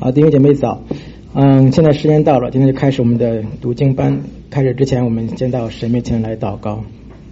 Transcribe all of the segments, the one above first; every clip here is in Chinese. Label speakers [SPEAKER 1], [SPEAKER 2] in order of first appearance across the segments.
[SPEAKER 1] 好，弟兄姐妹早。现在时间到了，今天就开始我们的读经班。开始之前，我们先到神面前来祷告。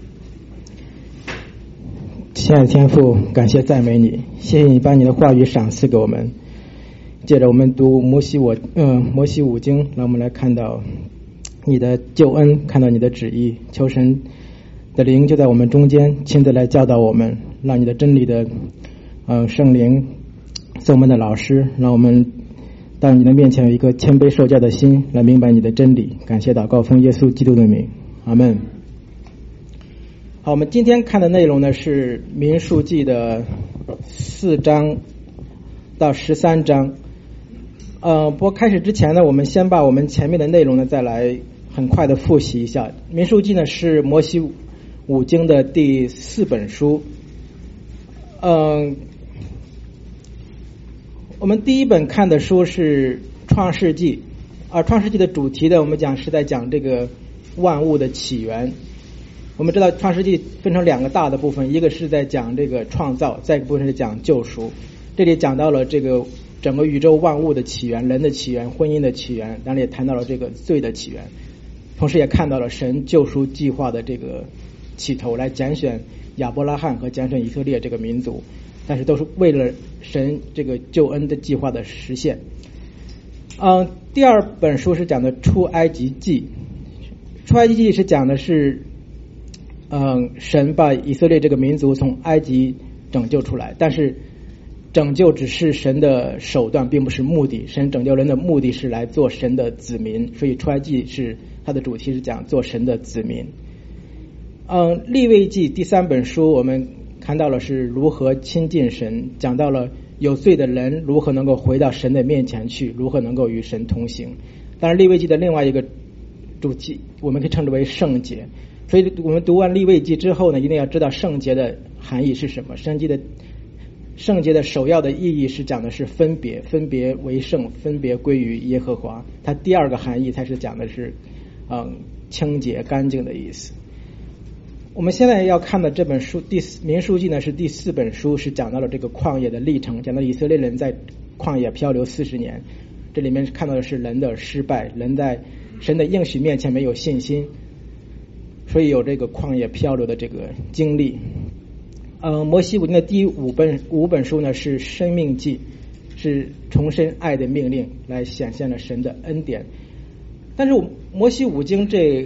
[SPEAKER 1] 亲爱的天父，感谢赞美你，谢谢你把你的话语赏赐给我们。借着我们读摩西五经，让我们来看到你的救恩，看到你的旨意。求神的灵就在我们中间，亲自来教导我们，让你的真理的圣灵做我们的老师，让我们到你的面前有一个谦卑受教的心，来明白你的真理。感谢祷告奉耶稣基督的名，阿们。好，我们今天看的内容呢是民数记的4章到13章。不过开始之前呢，我们先把我们前面的内容呢再来很快的复习一下。民数记呢是摩西五经的第4本书。我们第一本看的书是创世纪，创世纪的主题呢，我们是在讲这个万物的起源。我们知道创世纪分成2个大的部分，一个是在讲这个创造，再一个部分是讲救赎。这里讲到了这个整个宇宙万物的起源，人的起源，婚姻的起源，当然也谈到了这个罪的起源，同时也看到了神救赎计划的这个起头，来拣选亚伯拉罕和拣选以色列这个民族，但是都是为了神这个救恩的计划的实现。第2本书是讲的出埃及记。出埃及记是讲的是神把以色列这个民族从埃及拯救出来，但是拯救只是神的手段，并不是目的。神拯救人的目的是来做神的子民，所以出埃及是它的主题是讲做神的子民。利未记第3本书我们看到了是如何亲近神，讲到了有罪的人如何能够回到神的面前去，如何能够与神同行。当然利未记的另外一个主题我们可以称之为圣洁，所以我们读完利未记之后呢，一定要知道圣洁的含义是什么。圣洁的首要的意义是讲的是分别为圣，分别归于耶和华。它第2个含义才是讲的是清洁干净的意思。我们现在要看的这本书民数记呢是第4本书，是讲到了这个旷野的历程，讲到以色列人在旷野漂流40年。这里面看到的是人的失败，人在神的应许面前没有信心，所以有这个旷野漂流的这个经历。摩西五经的第五本书呢是生命记，是重申爱的命令，来显现了神的恩典。但是摩西五经这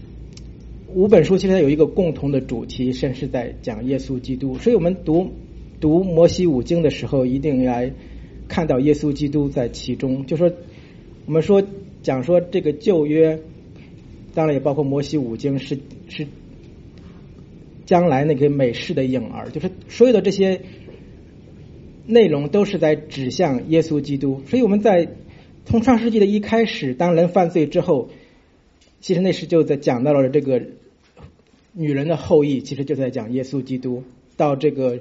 [SPEAKER 1] 5本书其实它有一个共同的主题，甚是在讲耶稣基督。所以我们读摩西五经的时候，一定来看到耶稣基督在其中。就说我们讲说这个旧约，当然也包括摩西五经，是将来那个美事的影儿，就是所有的这些内容都是在指向耶稣基督。所以我们从创世纪的一开始，当人犯罪之后，其实那时就在讲到了这个女人的后裔，其实就在讲耶稣基督。到这个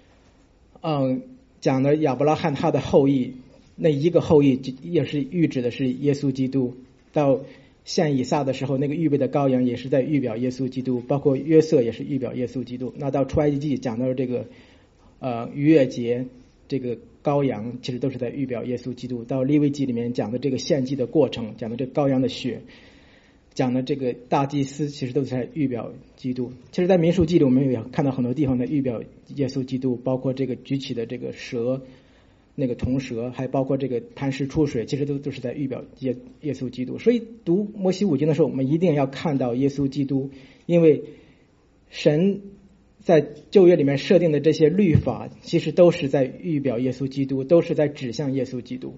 [SPEAKER 1] 讲的亚伯拉罕他的后裔，那一个后裔也是预指的是耶稣基督。到献以撒的时候，那个预备的羔羊也是在预表耶稣基督，包括约瑟也是预表耶稣基督。那到出埃及记讲到这个逾越节，这个羔羊其实都是在预表耶稣基督。到利未记里面讲的这个献祭的过程，讲的这羔羊的血，讲的这个大祭司，其实都是在预表基督。其实在民数记里我们也看到很多地方的预表耶稣基督，包括这个举起的这个蛇，那个铜蛇，还包括这个磐石出水，其实都是在预表耶稣基督。所以读摩西五经的时候，我们一定要看到耶稣基督，因为神在旧约里面设定的这些律法，其实都是在预表耶稣基督，都是在指向耶稣基督。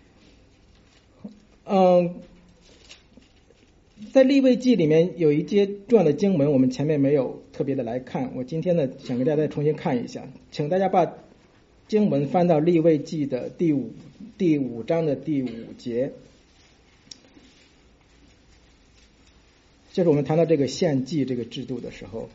[SPEAKER 1] 在利未记里面有一节重要的经文，我们前面没有特别的来看，我今天呢想给大家再重新看一下。请大家把经文翻到利未记的第五章的第5节，就是我们谈到这个献祭这个制度的时候，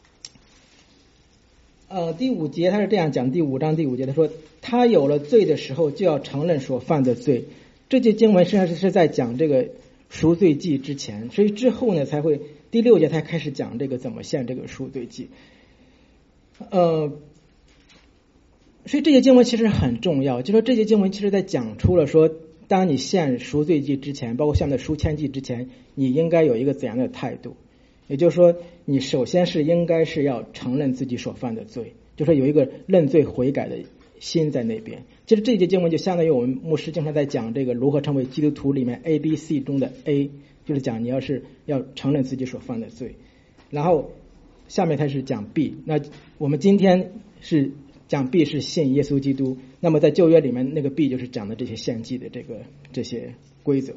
[SPEAKER 1] 第5节他是这样讲，第5章第5节他说，他有了罪的时候就要承认所犯的罪。这节经文实际上是在讲这个赎罪祭之前，所以之后呢才会第6节才开始讲这个怎么献这个赎罪祭。 所以这些经文其实很重要，就说这些经文其实在讲出了说，当你献赎罪祭之前，包括下面的赎愆祭之前，你应该有一个怎样的态度。也就是说，你首先是应该是要承认自己所犯的罪，就说有一个认罪悔改的心在那边。其实这节经文就相当于我们牧师经常在讲这个如何成为基督徒里面 ABC 中的 A， 就是讲你要承认自己所犯的罪。然后下面开始讲 B， 那我们今天是讲 B 是信耶稣基督，那么在旧约里面那个 B 就是讲的这些献祭的这些规则。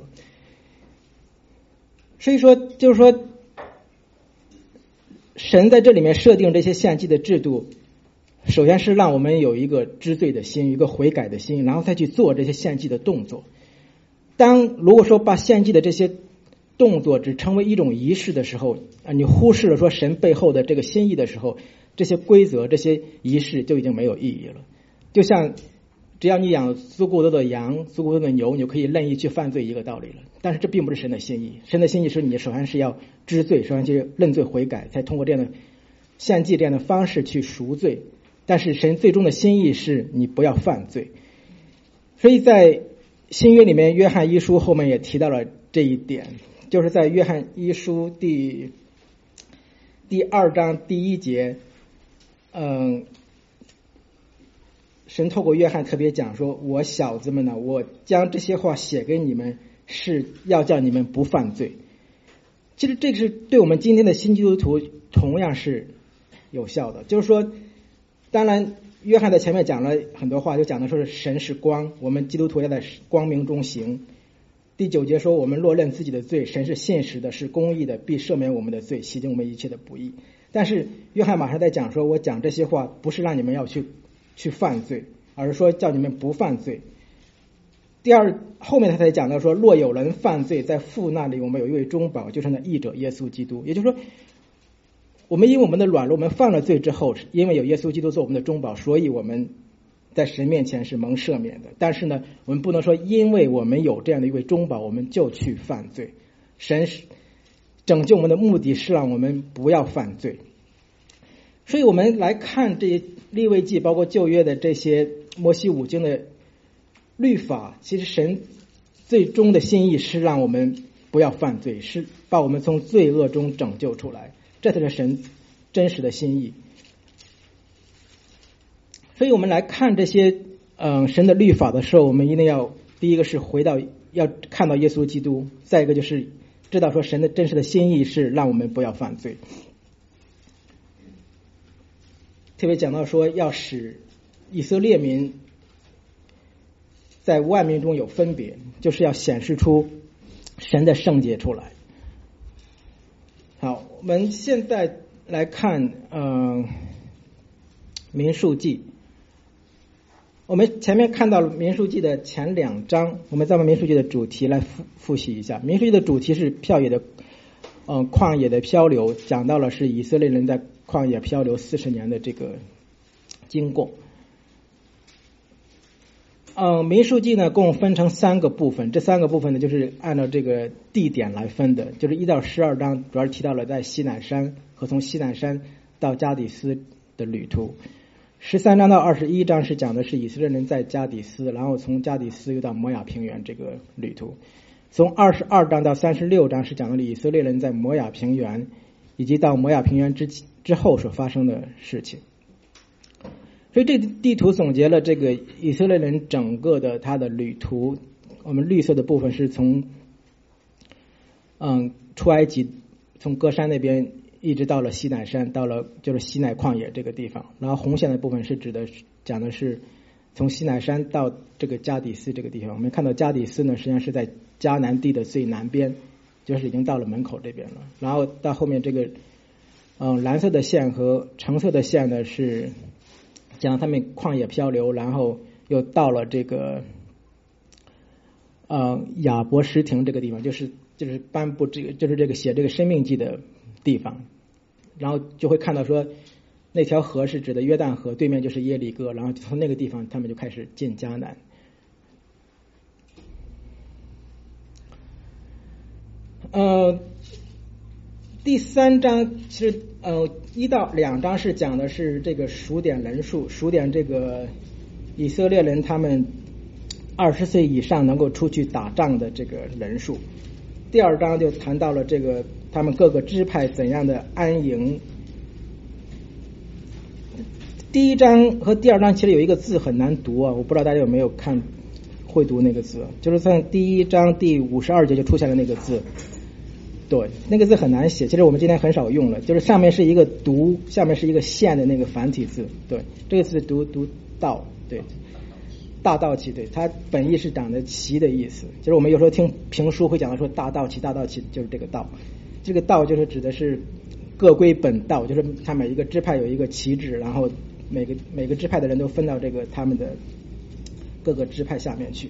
[SPEAKER 1] 所以说就是说，神在这里面设定这些献祭的制度，首先是让我们有一个知罪的心，一个悔改的心，然后再去做这些献祭的动作。如果说把献祭的这些动作只成为一种仪式的时候，你忽视了说神背后的这个心意的时候，这些规则这些仪式就已经没有意义了。就像只要你养足够多的羊足够多的牛，你就可以任意去犯罪一个道理了。但是这并不是神的心意，神的心意是你首先是要知罪，首先去认罪悔改，才通过这样的献祭这样的方式去赎罪。但是神最终的心意是你不要犯罪。所以在新约里面，约翰一书后面也提到了这一点，就是在约翰一书第2章第1节，神透过约翰特别讲说，我小子们呢，我将这些话写给你们，是要叫你们不犯罪。其实这个是对我们今天的新基督徒同样是有效的。就是说，当然约翰在前面讲了很多话，就讲的说是神是光，我们基督徒要在光明中行。第9节说，我们若认自己的罪，神是信实的，是公义的，必赦免我们的罪，洗净我们一切的不义。但是约翰马上在讲说，我讲这些话不是让你们要去犯罪，而是说叫你们不犯罪。后面他才讲到说，若有人犯罪，在父那里我们有一位中保，就是那义者耶稣基督。也就是说，我们因为我们的软弱，我们犯了罪之后，因为有耶稣基督做我们的中保，所以我们在神面前是蒙赦免的。但是呢，我们不能说因为我们有这样的一位中保，我们就去犯罪。神拯救我们的目的是让我们不要犯罪。所以我们来看这些利未记，包括旧约的这些摩西五经的律法，其实神最终的心意是让我们不要犯罪，是把我们从罪恶中拯救出来，这才是神真实的心意。所以我们来看这些神的律法的时候，我们一定要第一个是要看到耶稣基督，再一个就是知道说神的真实的心意是让我们不要犯罪。特别讲到说要使以色列民在万民中有分别，就是要显示出神的圣洁出来。好，我们现在来看民数记。我们前面看到了民数记的前2章，我们再把民数记的主题来复习一下。民数记的主题是旷野的漂流，讲到了是以色列人在旷野漂流40年的这个经过。民数记呢共分成3个部分，这3个部分呢就是按照这个地点来分的，就是1到12章主要是提到了在西乃山和从西乃山到加底斯的旅途。13章到21章是讲的是以色列人在加底斯，然后从加底斯又到摩亚平原这个旅途。从22章到36章是讲的以色列人在摩亚平原以及到摩亚平原之后所发生的事情。所以这地图总结了这个以色列人整个的他的旅途。我们绿色的部分是从出埃及，从歌山那边一直到了西乃山，到了就是西乃旷野这个地方。然后红线的部分是讲的是从西乃山到这个加底斯这个地方。我们看到加底斯呢实际上是在迦南地的最南边，就是已经到了门口这边了。然后到后面这个蓝色的线和橙色的线呢是讲他们旷野漂流，然后又到了这个亚伯什亭这个地方，就是颁布这个就是这个写这个生命记的地方。然后就会看到说那条河是指的约旦河，对面就是耶利哥，然后从那个地方他们就开始进迦南。第3章其实1到2章是讲的是这个数点人数，数点这个以色列人他们20岁以上能够出去打仗的这个人数。第2章就谈到了这个他们各个支派怎样的安营。第1章和第2章其实有一个字很难读啊，我不知道大家有没有会读那个字，就是在第1章第52节就出现了那个字。对，那个字很难写，其实我们今天很少用了，就是上面是一个独，下面是一个线的那个繁体字。对，这个字读道，对，大道旗，对，它本意是长的旗的意思。就是我们有时候听评书会讲到说大道旗，大道旗就是这个道。这个道就是指的是各归本道，就是它每一个支派有一个旗帜，然后每个支派的人都分到这个他们的各个支派下面去。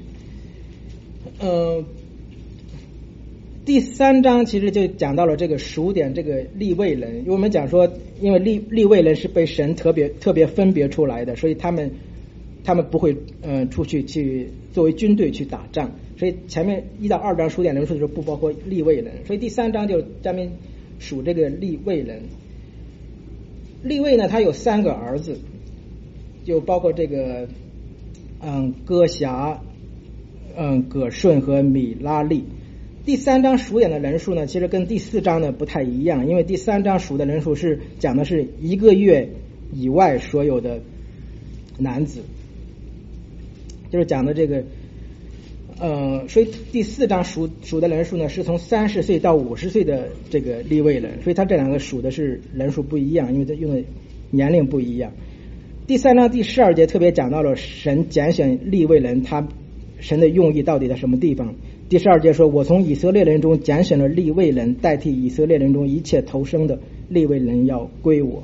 [SPEAKER 1] 第3章其实就讲到了这个数点这个利未人，因为我们讲说，因为利未人是被神特别分别出来的，所以他们不会出去作为军队去打仗，所以前面1到2章数点人数的时候不包括利未人，所以第3章就专门数这个利未人。利未呢，他有3个儿子，就包括这个歌辖、葛顺和米拉利。第3章数点的人数呢，其实跟第4章呢不太一样，因为第3章数的人数是讲的是1个月以外所有的男子，就是讲的这个所以第4章数的人数呢是从30岁到50岁的这个利未人，所以他这2个数的是人数不一样，因为他用的年龄不一样。第3章第12节特别讲到了神拣选利未人，神的用意到底在什么地方。第12节说，我从以色列人中拣选了利未人，代替以色列人中一切投生的利未人要归我。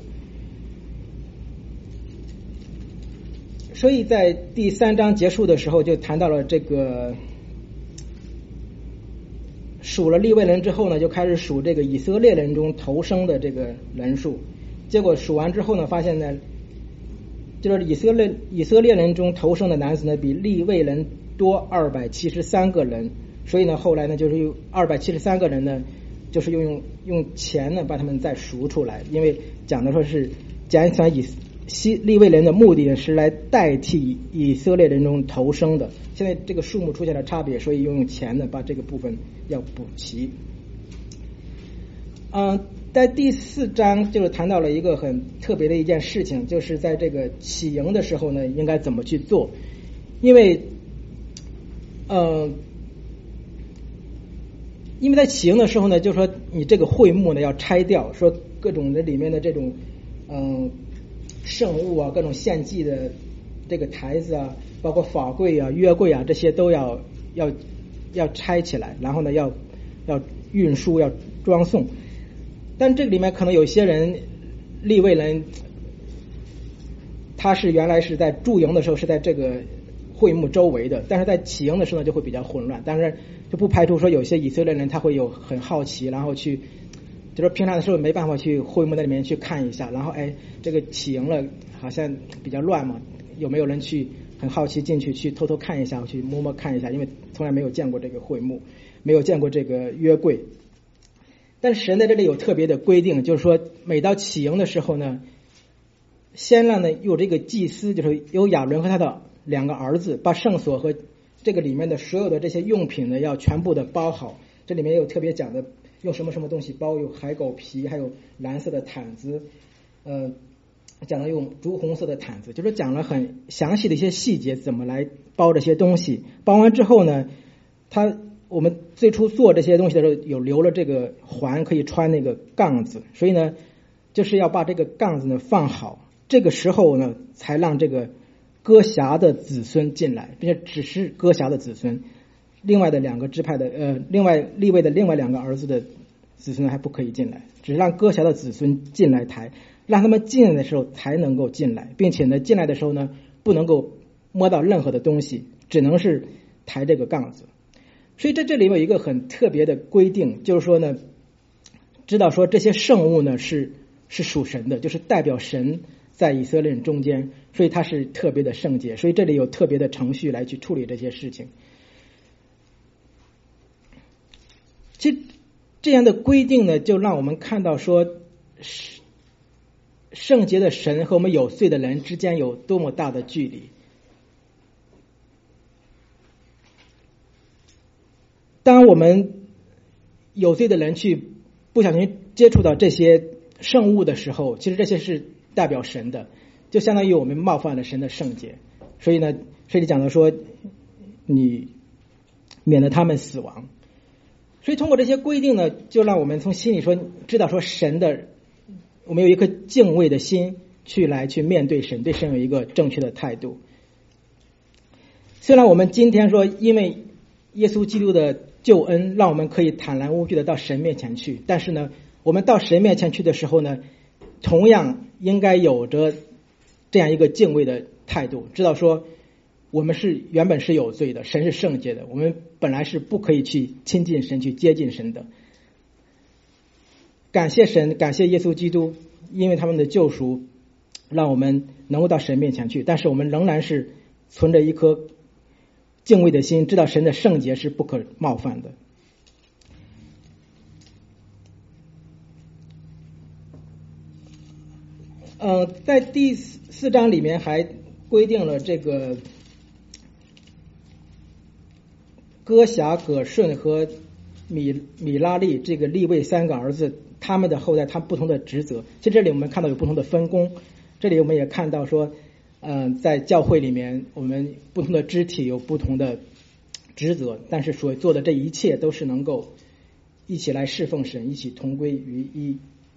[SPEAKER 1] 所以在第3章结束的时候就谈到了这个数了利未人之后呢，就开始数这个以色列人中投生的这个人数。结果数完之后呢，发现呢，就是以色列人中投生的男子呢比利未人多273个人，所以呢后来呢就是用273个人呢，就是用钱呢把他们再数出来，因为讲的说是拣选利未人的目的是来代替以色列人中投生的，现在这个数目出现了差别，所以用钱呢把这个部分要补齐。在第4章就是谈到了一个很特别的一件事情，就是在这个起营的时候呢应该怎么去做。因为在起营的时候呢，就是说你这个会幕呢要拆掉，说各种的里面的这种圣物啊，各种献祭的这个台子啊，包括法柜啊、约柜啊，这些都要拆起来，然后呢要运输，要装送。但这个里面可能有些人利未人，他是原来是在驻营的时候是在这个会幕周围的，但是在起营的时候呢就会比较混乱。但是就不排除说有些以色列人他会有很好奇，然后去就是平常的时候没办法去会幕那里面去看一下，然后这个起营了好像比较乱嘛，有没有人去很好奇进去去偷偷看一下，去摸摸看一下，因为从来没有见过这个会幕，没有见过这个约柜。但是神在这里有特别的规定，就是说每到起营的时候呢，先让呢有这个祭司，就是有亚伦和他的2个儿子，把圣所和这个里面的所有的这些用品呢要全部的包好。这里面有特别讲的用什么东西包，有海狗皮，还有蓝色的毯子，讲了用朱红色的毯子，就是讲了很详细的一些细节，怎么来包这些东西。包完之后呢，我们最初做这些东西的时候有留了这个环可以穿那个杠子，所以呢就是要把这个杠子呢放好，这个时候呢才让这个歌辖的子孙进来，并且只是歌辖的子孙，另外的2个支派的另外利未的另外2个儿子的子孙还不可以进来，只让歌辖的子孙进来抬，让他们进来的时候才能够进来，并且呢进来的时候呢不能够摸到任何的东西，只能是抬这个杠子。所以在这里有一个很特别的规定，就是说呢知道说这些圣物呢是属神的，就是代表神在以色列人中间，所以它是特别的圣洁，所以这里有特别的程序来去处理这些事情。其实这样的规定呢就让我们看到说圣洁的神和我们有罪的人之间有多么大的距离。 当我们有罪的人去不小心接触到这些圣物的时候，其实这些是代表神的，就相当于我们冒犯了神的圣洁。所以呢，这里讲到说，你免得他们死亡。所以通过这些规定呢，就让我们从心里说知道说神的，我们有一颗敬畏的心去面对神，对神有一个正确的态度。虽然我们今天说因为耶稣基督的救恩让我们可以坦然无惧的到神面前去，但是呢，我们到神面前去的时候呢，同样应该有着这样一个敬畏的态度，知道说我们是原本是有罪的，神是圣洁的，我们本来是不可以去亲近神，去接近神的。感谢神，感谢耶稣基督，因为他们的救赎让我们能够到神面前去，但是我们仍然是存着一颗敬畏的心，知道神的圣洁是不可冒犯的。在第4章里面还规定了这个哥辖、葛顺和米拉利这个利未3个儿子，他们的后代，他们不同的职责。其实这里我们看到有不同的分工，这里我们也看到说在教会里面，我们不同的肢体有不同的职责，但是所做的这一切都是能够一起来侍奉神，一起同归于一。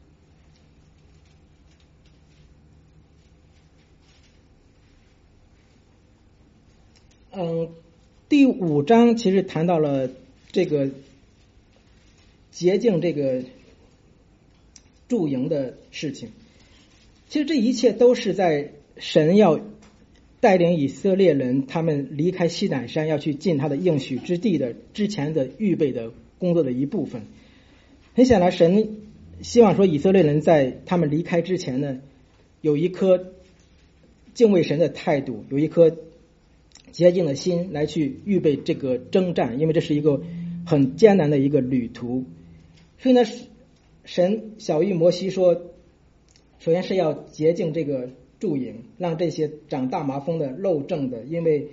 [SPEAKER 1] 第5章其实谈到了这个洁净这个驻营的事情。其实这一切都是在神要带领以色列人他们离开西乃山要去进他的应许之地的之前的预备的工作的一部分。很显然神希望说以色列人在他们离开之前呢，有一颗敬畏神的态度，有一颗洁净的心来去预备这个征战，因为这是一个很艰难的一个旅途。所以呢，神晓谕摩西说，首先是要洁净这个驻营，让这些长大麻风的、漏症的，因为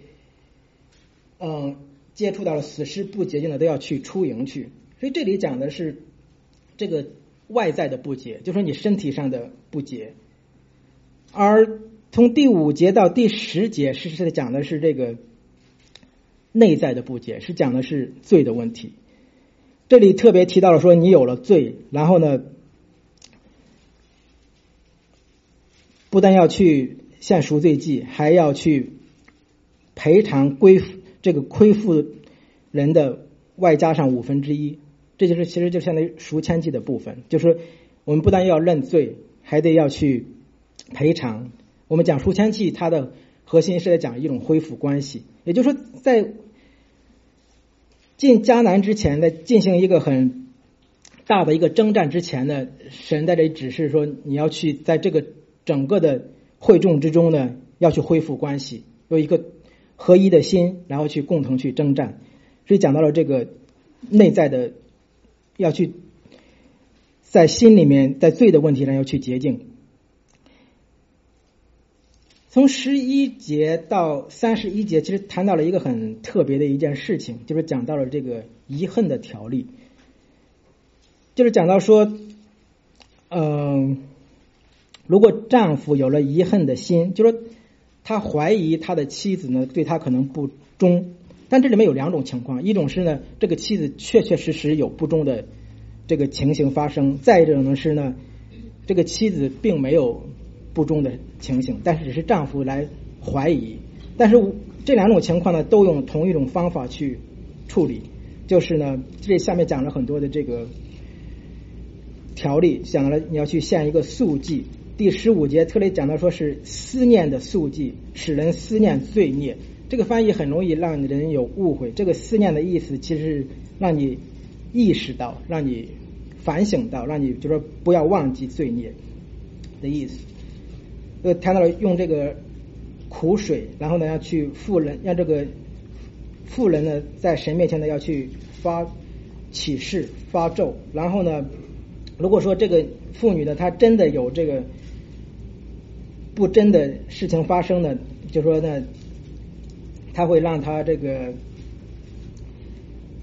[SPEAKER 1] 接触到了死尸不洁净的，都要去出营去。所以这里讲的是这个外在的不洁，就是说你身体上的不洁。而从第5节到第10节，实际讲的是这个内在的不洁，是讲的是罪的问题。这里特别提到了说，你有了罪，然后呢，不但要去献赎罪祭，还要去赔偿这个亏负人的外加上1/5，这就是其实就相当于赎愆祭的部分，就是我们不但要认罪，还得要去赔偿。我们讲赎愆祭，它的核心是在讲一种恢复关系，也就是说，在进迦南之前，在进行一个很大的一个征战之前呢，神在这里指示说，你要去在这个整个的会众之中呢，要去恢复关系，有一个合一的心，然后去共同去征战。所以讲到了这个内在的，要去在心里面，在罪的问题上要去洁净。从11节到31节，其实谈到了一个很特别的一件事情，就是讲到了这个遗恨的条例，就是讲到说，如果丈夫有了遗恨的心，就是说他怀疑他的妻子呢对他可能不忠，但这里面有2种情况，一种是呢这个妻子确确实实有不忠的这个情形发生，再一种呢是呢这个妻子并没有不忠的情形，但是只是丈夫来怀疑。但是这2种情况呢都用同一种方法去处理，就是呢这下面讲了很多的这个条例，讲了你要去献一个素祭。第15节特别讲到说是思念的素祭，使人思念罪孽。这个翻译很容易让人有误会，这个思念的意思其实是让你意识到，让你反省到，让你就说不要忘记罪孽的意思。谈到了用这个苦水，然后呢要去让这个妇人呢在神面前呢要去发起誓发咒，然后呢如果说这个妇女呢她真的有这个不真的事情发生呢，就说呢他会让她这个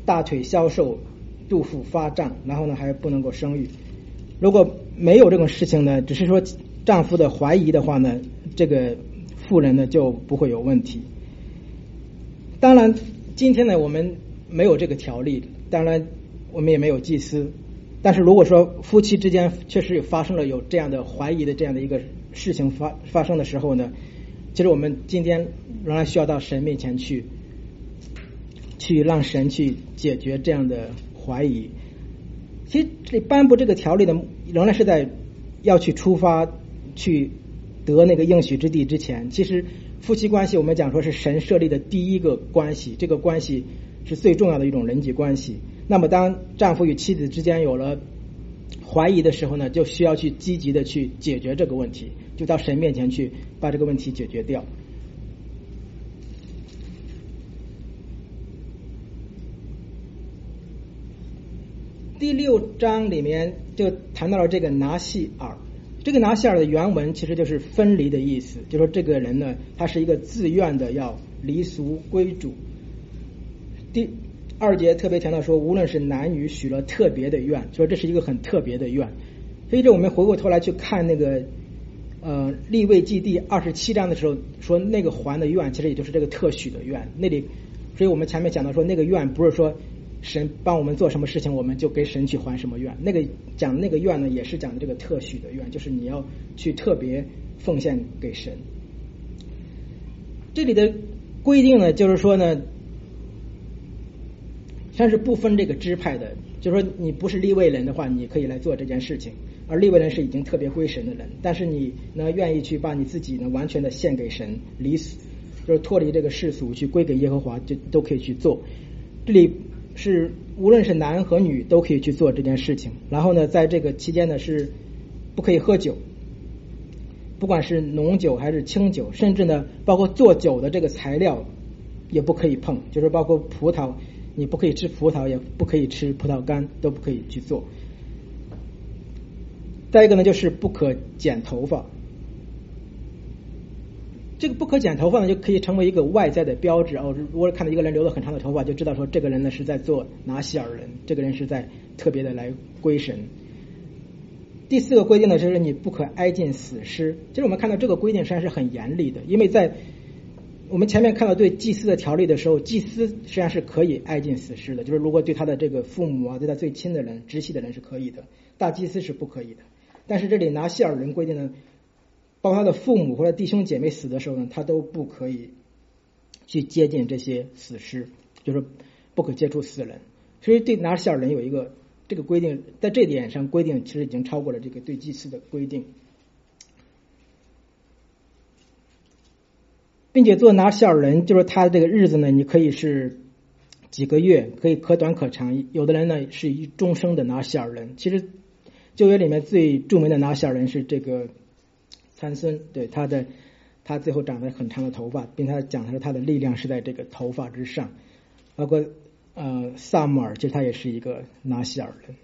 [SPEAKER 1] 大腿消瘦，肚腹发胀，然后呢还不能够生育。如果没有这种事情呢，只是说丈夫的怀疑的话呢，这个妇人呢就不会有问题。当然今天呢我们没有这个条例，当然我们也没有祭司，但是如果说夫妻之间确实发生了有这样的怀疑的这样的一个事情发生的时候呢，其实我们今天仍然需要到神面前去让神去解决这样的怀疑。其实这颁布这个条例的仍然是在要去出发去得那个应许之地之前。其实夫妻关系我们讲说是神设立的第一个关系，这个关系是最重要的一种人际关系。那么当丈夫与妻子之间有了怀疑的时候呢，就需要去积极的去解决这个问题，就到神面前去把这个问题解决掉。第6章里面就谈到了这个拿细耳。这个拿细耳的原文其实就是分离的意思，就说这个人呢，他是一个自愿的要离俗归主。第2节特别强调说，无论是男女许了特别的愿，说这是一个很特别的愿。所以这我们回过头来去看那个利未记第27章的时候，说那个还的愿其实也就是这个特许的愿。那里，所以我们前面讲到说那个愿不是说神帮我们做什么事情我们就给神去还什么愿，那个讲那个愿呢也是讲的这个特许的愿，就是你要去特别奉献给神。这里的规定呢就是说呢，它是不分这个支派的，就是说你不是利未人的话你可以来做这件事情，而利未人是已经特别归神的人，但是你呢愿意去把你自己呢完全的献给神，就是脱离这个世俗去归给耶和华，就都可以去做。这里是无论是男和女都可以去做这件事情。然后呢在这个期间呢是不可以喝酒，不管是浓酒还是清酒，甚至呢包括做酒的这个材料也不可以碰，就是包括葡萄，你不可以吃葡萄，也不可以吃葡萄干，都不可以去做。再一个呢就是不可剪头发，这个不可剪头发呢就可以成为一个外在的标志。如果看到一个人留了很长的头发，就知道说这个人呢是在做拿细耳人，这个人是在特别的来归神。第4个规定呢就是你不可挨近死尸。其实我们看到这个规定实际上是很严厉的，因为在我们前面看到对祭司的条例的时候，祭司实际上是可以挨近死尸的，就是如果对他的这个父母啊，对他最亲的人直系的人是可以的，大祭司是不可以的。但是这里拿细耳人规定呢，包括他的父母或者弟兄姐妹死的时候呢，他都不可以去接近这些死尸，就是不可接触死人。所以对拿细耳人有一个这个规定，在这点上规定其实已经超过了这个对祭司的规定，并且做拿细耳人，就是他这个日子呢，你可以是几个月，可以可短可长，有的人呢是一终生的拿细耳人。其实旧约里面最著名的拿细耳人是这个参孙，对他最后长了很长的头发，并且他讲的是他的力量是在这个头发之上。包括撒母耳，其实他也是一个拿细耳人。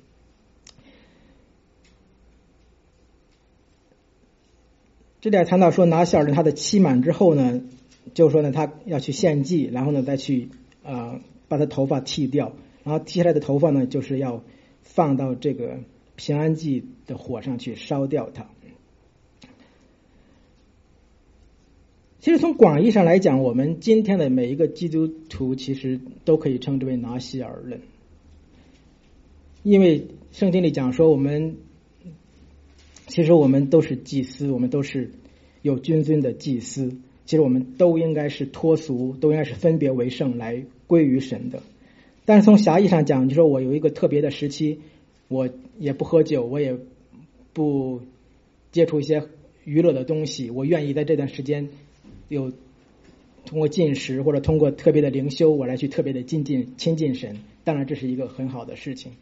[SPEAKER 1] 这里谈到说拿细耳人他的期满之后呢，就是说呢他要去献祭，然后呢再去把他头发剃掉，然后剃下来的头发呢就是要放到这个平安祭的火上去烧掉它。其实从广义上来讲，我们今天的每一个基督徒其实都可以称之为拿细耳人，因为圣经里讲说其实我们都是祭司，我们都是有君尊的祭司，其实我们都应该是脱俗，都应该是分别为圣来归于神的。但是从狭义上讲，就说我有一个特别的时期，我也不喝酒，我也不接触一些娱乐的东西，我愿意在这段时间通过禁食或者通过特别的灵修，我来去特别的亲近神。当然这是一个很好的事情。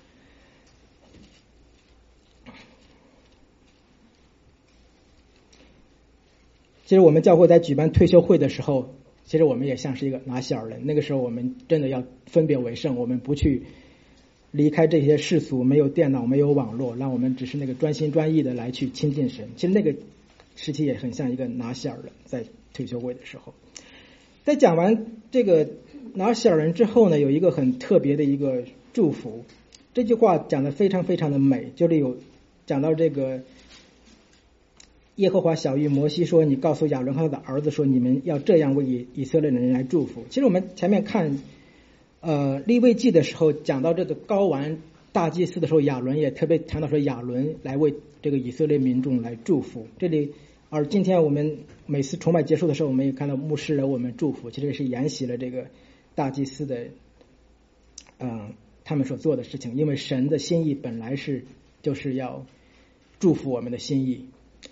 [SPEAKER 1] 其实我们教会在举办退休会的时候，其实我们也像是一个拿细耳人，那个时候我们真的要分别为圣，我们不去离开这些世俗，没有电脑没有网络，让我们只是那个专心专意的来去亲近神。其实那个时期也很像一个拿细耳人，在退休会的时候。在讲完这个拿小人之后呢，有一个很特别的一个祝福。这句话讲得非常非常的美，就是有讲到这个耶和华晓谕摩西说，你告诉亚伦和他的儿子说，你们要这样为以色列人来祝福。其实我们前面看利未记的时候讲到这个高完大祭司的时候，亚伦也特别谈到说亚伦来为这个以色列民众来祝福。这里而今天我们每次崇拜结束的时候，我们也看到牧师来为我们祝福，其实是沿袭了这个大祭司的他们所做的事情，因为神的心意本来就是要祝福我们的心意。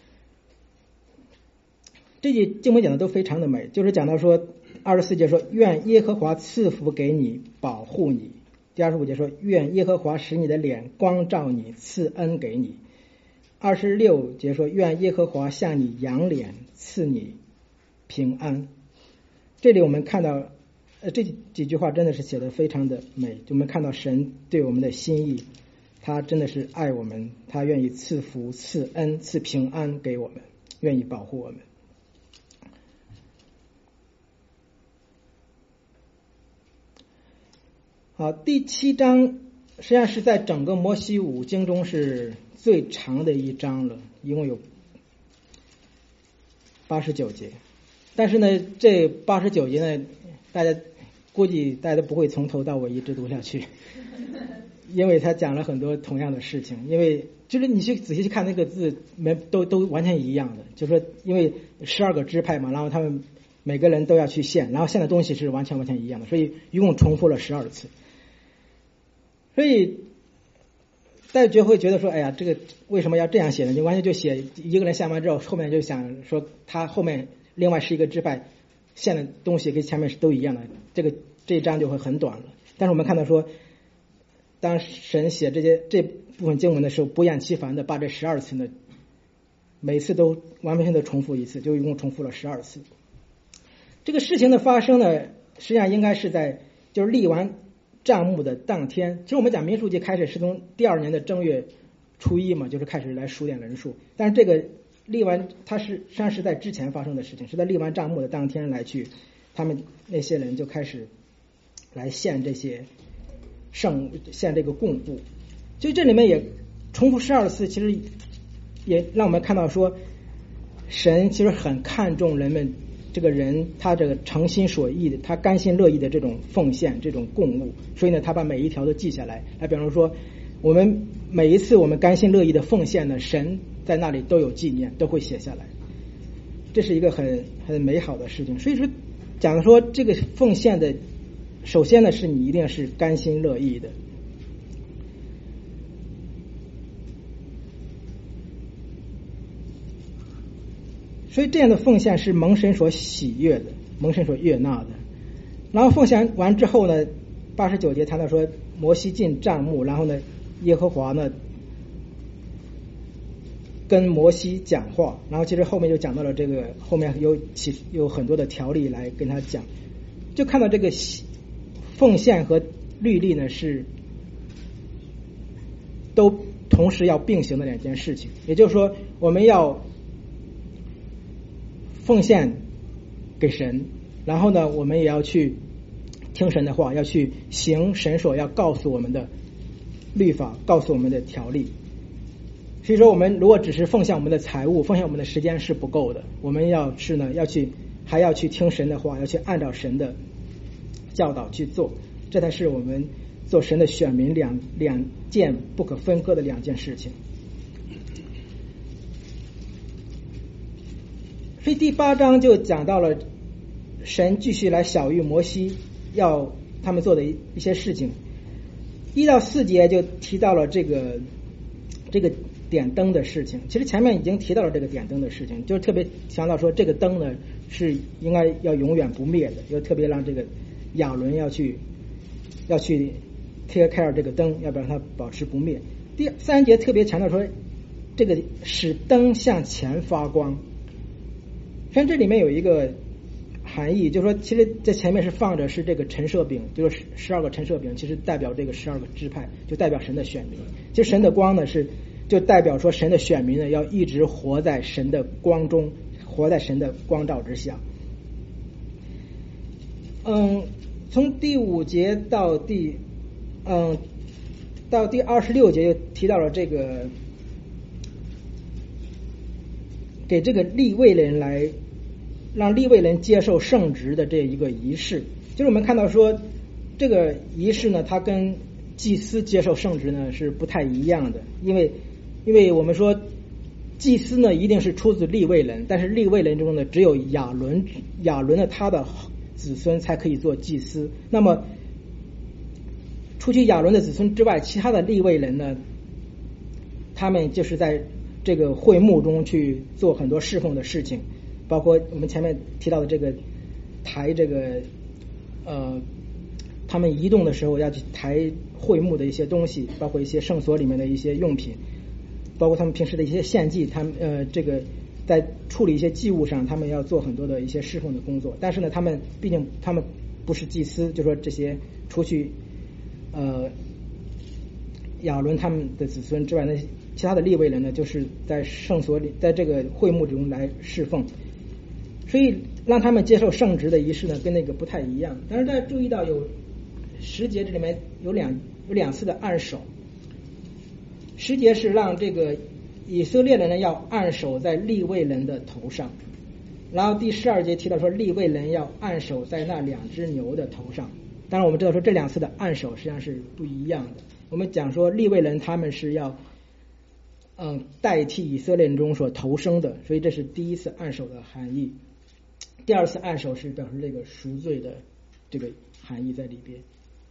[SPEAKER 1] 这句经文讲的都非常的美，就是讲到说24节说，愿耶和华赐福给你，保护你。第25节说，愿耶和华使你的脸光照你，赐恩给你。26节说，愿耶和华向你扬脸，赐你平安。这里我们看到这几句话真的是写得非常的美，我们看到神对我们的心意，他真的是爱我们，他愿意赐福、赐恩、赐平安给我们，愿意保护我们。好，第7章实际上是在整个摩西五经中是最长的一章了，一共有89节。但是呢，这89节呢，估计大家都不会从头到尾一直读下去，因为他讲了很多同样的事情。因为就是你去仔细去看那个字，都完全一样的，就是说因为12个支派嘛，然后他们每个人都要去献，然后献的东西是完全一样的，所以一共重复了12次。所以大家会觉得说，哎呀，这个为什么要这样写呢？你完全就写一个人献完之后，后面就想说他后面另外是一个支派献的东西跟前面是都一样的，这一章就会很短了。但是我们看到说，当神写这部分经文的时候，不厌其烦的把这12次呢，每次都完全的重复一次，就一共重复了12次。这个事情的发生呢，实际上应该是在就是立完帐幕的当天。其实我们讲民数记开始是从第2年的正月初1嘛，就是开始来数点人数。但是这个立完，它是实际上是在之前发生的事情，是在立完帐幕的当天来去，他们那些人就开始来献献这个供物。所以这里面也重复12次，其实也让我们看到说，神其实很看重人们这个人他这个诚心所意的，他甘心乐意的这种奉献，这种供物。所以呢，他把每一条都记下来。来比方说，我们每一次我们甘心乐意的奉献呢，神在那里都有纪念，都会写下来。这是一个很美好的事情。所以说讲说这个奉献的，首先呢是你一定是甘心乐意的。所以这样的奉献是蒙神所喜悦的，蒙神所悦纳的。然后奉献完之后呢，89节谈到说，摩西进帐幕，然后呢，耶和华呢跟摩西讲话，然后其实后面就讲到了这个，后面有很多的条例来跟他讲，就看到这个奉献和律例呢是都同时要并行的两件事情。也就是说，我们要奉献给神，然后呢，我们也要去听神的话，要去行神所要告诉我们的律法，告诉我们的条例。所以说，我们如果只是奉献我们的财物，奉献我们的时间是不够的，我们要去听神的话，要去按照神的教导去做，这才是我们做神的选民两件不可分割的两件事情。所以第8章就讲到了神继续来晓谕摩西要他们做的一些事情。1到4节就提到了这个点灯的事情。其实前面已经提到了这个点灯的事情，就特别强调说这个灯呢是应该要永远不灭的，又特别让这个亚伦要去 take care 这个灯，要不然它保持不灭。第3节特别强调说这个使灯向前发光。实际上这里面有一个含义，就是说其实在前面是放着是这个陈设饼，就是12个陈设饼，其实代表这个12个支派，就代表神的选民。其实神的光呢就代表说神的选民呢要一直活在神的光中，活在神的光照之下。 从第5节到第26节又提到了这个给这个利未人来让利未人接受圣职的这一个仪式。就是我们看到说这个仪式呢，它跟祭司接受圣职呢是不太一样的，因为我们说祭司呢一定是出自利未人，但是利未人中呢只有亚伦的他的子孙才可以做祭司。那么除去亚伦的子孙之外，其他的利未人呢，他们就是在这个会幕中去做很多侍奉的事情，包括我们前面提到的这个抬这个他们移动的时候要去抬会幕的一些东西，包括一些圣所里面的一些用品，包括他们平时的一些献祭，他们这个在处理一些祭物上，他们要做很多的一些侍奉的工作。但是呢，他们毕竟他们不是祭司，就说这些除去亚伦他们的子孙之外，那其他的利未人呢，就是在圣所里，在这个会幕中来侍奉。所以让他们接受圣职的仪式呢，跟那个不太一样。但是大家注意到有10节，这里面有两次的按手。10节是让这个以色列人呢要按手在利未人的头上，然后第12节提到说利未人要按手在那2只牛的头上。当然我们知道说这2次的按手实际上是不一样的。我们讲说利未人他们是要代替以色列人中所投生的，所以这是第一次按手的含义。第2次按手是表示这个赎罪的这个含义在里边。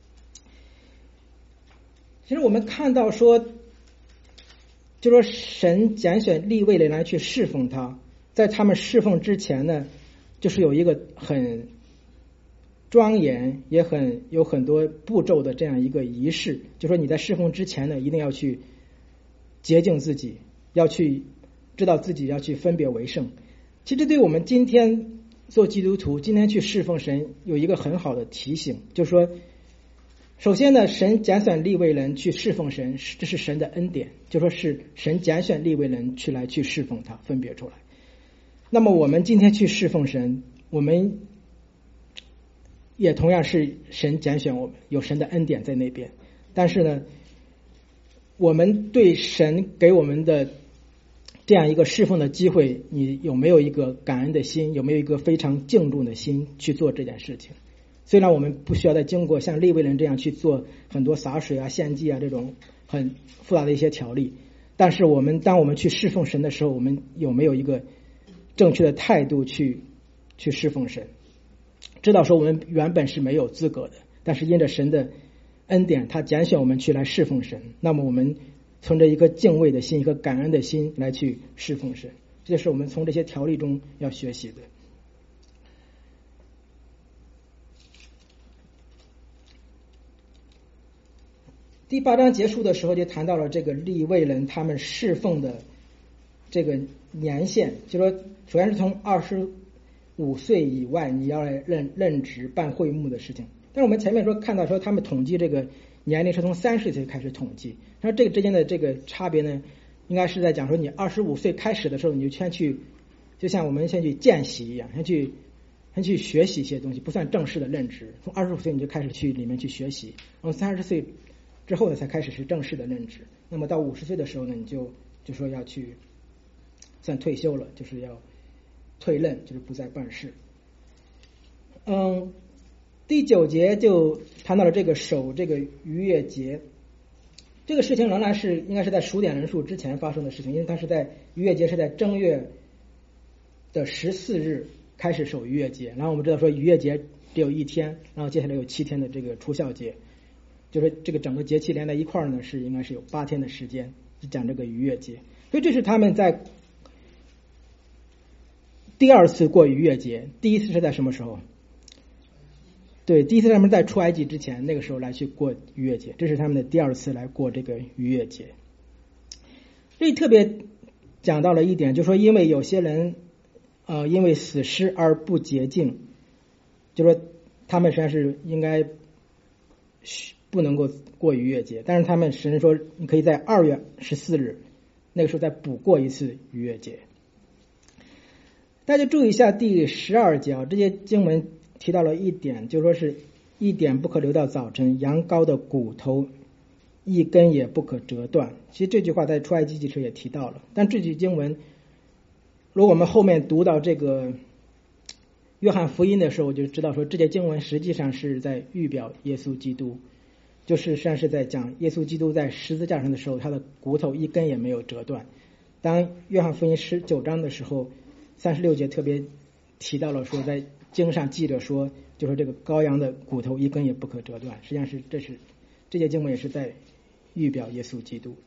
[SPEAKER 1] 其实我们看到说，就说神拣选利未人来去侍奉他，在他们侍奉之前呢，就是有一个很庄严也有很多步骤的这样一个仪式。就说你在侍奉之前呢，一定要去洁净自己，要去知道自己要去分别为圣。其实对我们今天做基督徒，今天去侍奉神有一个很好的提醒，就是说首先呢，神拣选利未人去侍奉神，这是神的恩典，就说是神拣选利未人去侍奉他，分别出来。那么我们今天去侍奉神，我们也同样是神拣选我们，有神的恩典在那边。但是呢，我们对神给我们的这样一个侍奉的机会，你有没有一个感恩的心，有没有一个非常敬重的心去做这件事情？虽然我们不需要再经过像利未人这样去做很多洒水啊、献祭啊这种很复杂的一些条例，但是当我们去侍奉神的时候，我们有没有一个正确的态度去侍奉神？知道说我们原本是没有资格的，但是因着神的恩典，他拣选我们去来侍奉神，那么我们存着一个敬畏的心，一个感恩的心来去侍奉神，这是我们从这些条例中要学习的。第8章结束的时候就谈到了这个利未人他们侍奉的这个年限，就说首先是从25岁以外你要来任职办会幕的事情。但是我们前面看到说他们统计这个年龄是从30岁开始统计，那这个之间的这个差别呢，应该是在讲说你25岁开始的时候，你就先去，就像我们先去见习一样，先去学习一些东西，不算正式的任职。从25岁你就开始去里面去学习，然后30岁之后呢才开始是正式的任职。那么到50岁的时候呢，你就说要去算退休了，就是要退任，就是不再办事。第9节就谈到了这个守这个逾越节，这个事情仍然是应该是在数点人数之前发生的事情，因为它是在逾越节是在正月的14日开始守逾越节，然后我们知道说逾越节只有1天，然后接下来有7天的这个除酵节，就是这个整个节气连在一块儿呢，是应该是有8天的时间讲这个逾越节。所以这是他们在第2次过逾越节。第1次是在什么时候？对，第1次他们在出埃及之前，那个时候来去过逾越节，这是他们的第2次来过这个逾越节。这里特别讲到了一点，就是说因为有些人因为死尸而不洁净，就说他们实际上是应该不能够过逾越节，但是他们神说你可以在2月14日那个时候再补过一次逾越节。大家注意一下第12节啊，这些经文提到了一点，就是说是一点不可留到早晨，羊羔的骨头一根也不可折断。其实这句话在出埃及记时也提到了，但这句经文如果我们后面读到这个约翰福音的时候，我就知道说这节经文实际上是在预表耶稣基督，就是实际上是在讲耶稣基督在十字架上的时候，他的骨头一根也没有折断。当约翰福音19章的时候36节特别提到了说，在经上记着说，就说这个羔羊的骨头一根也不可折断，实际上是这节经文也是在预表耶稣基督。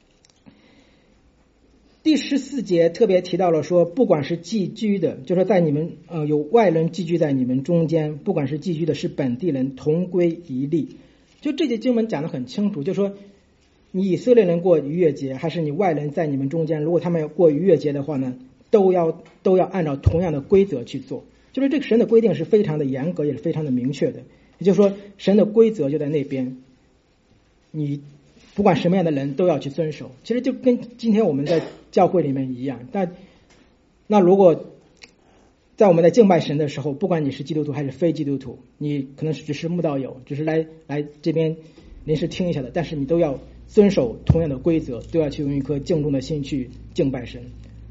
[SPEAKER 1] 第14节特别提到了说，不管是寄居的，就说在你们有外人寄居在你们中间，不管是寄居的是本地人，同归一例。就这节经文讲得很清楚，就说你以色列人过逾越节，还是你外人在你们中间，如果他们要过逾越节的话呢，都要按照同样的规则去做。就是这个神的规定是非常的严格，也是非常的明确的。也就是说，神的规则就在那边，你不管什么样的人都要去遵守。其实就跟今天我们在教会里面一样。那如果在我们在敬拜神的时候，不管你是基督徒还是非基督徒，你可能只是慕道友，只是来这边临时听一下的，但是你都要遵守同样的规则，都要去用一颗敬重的心去敬拜神。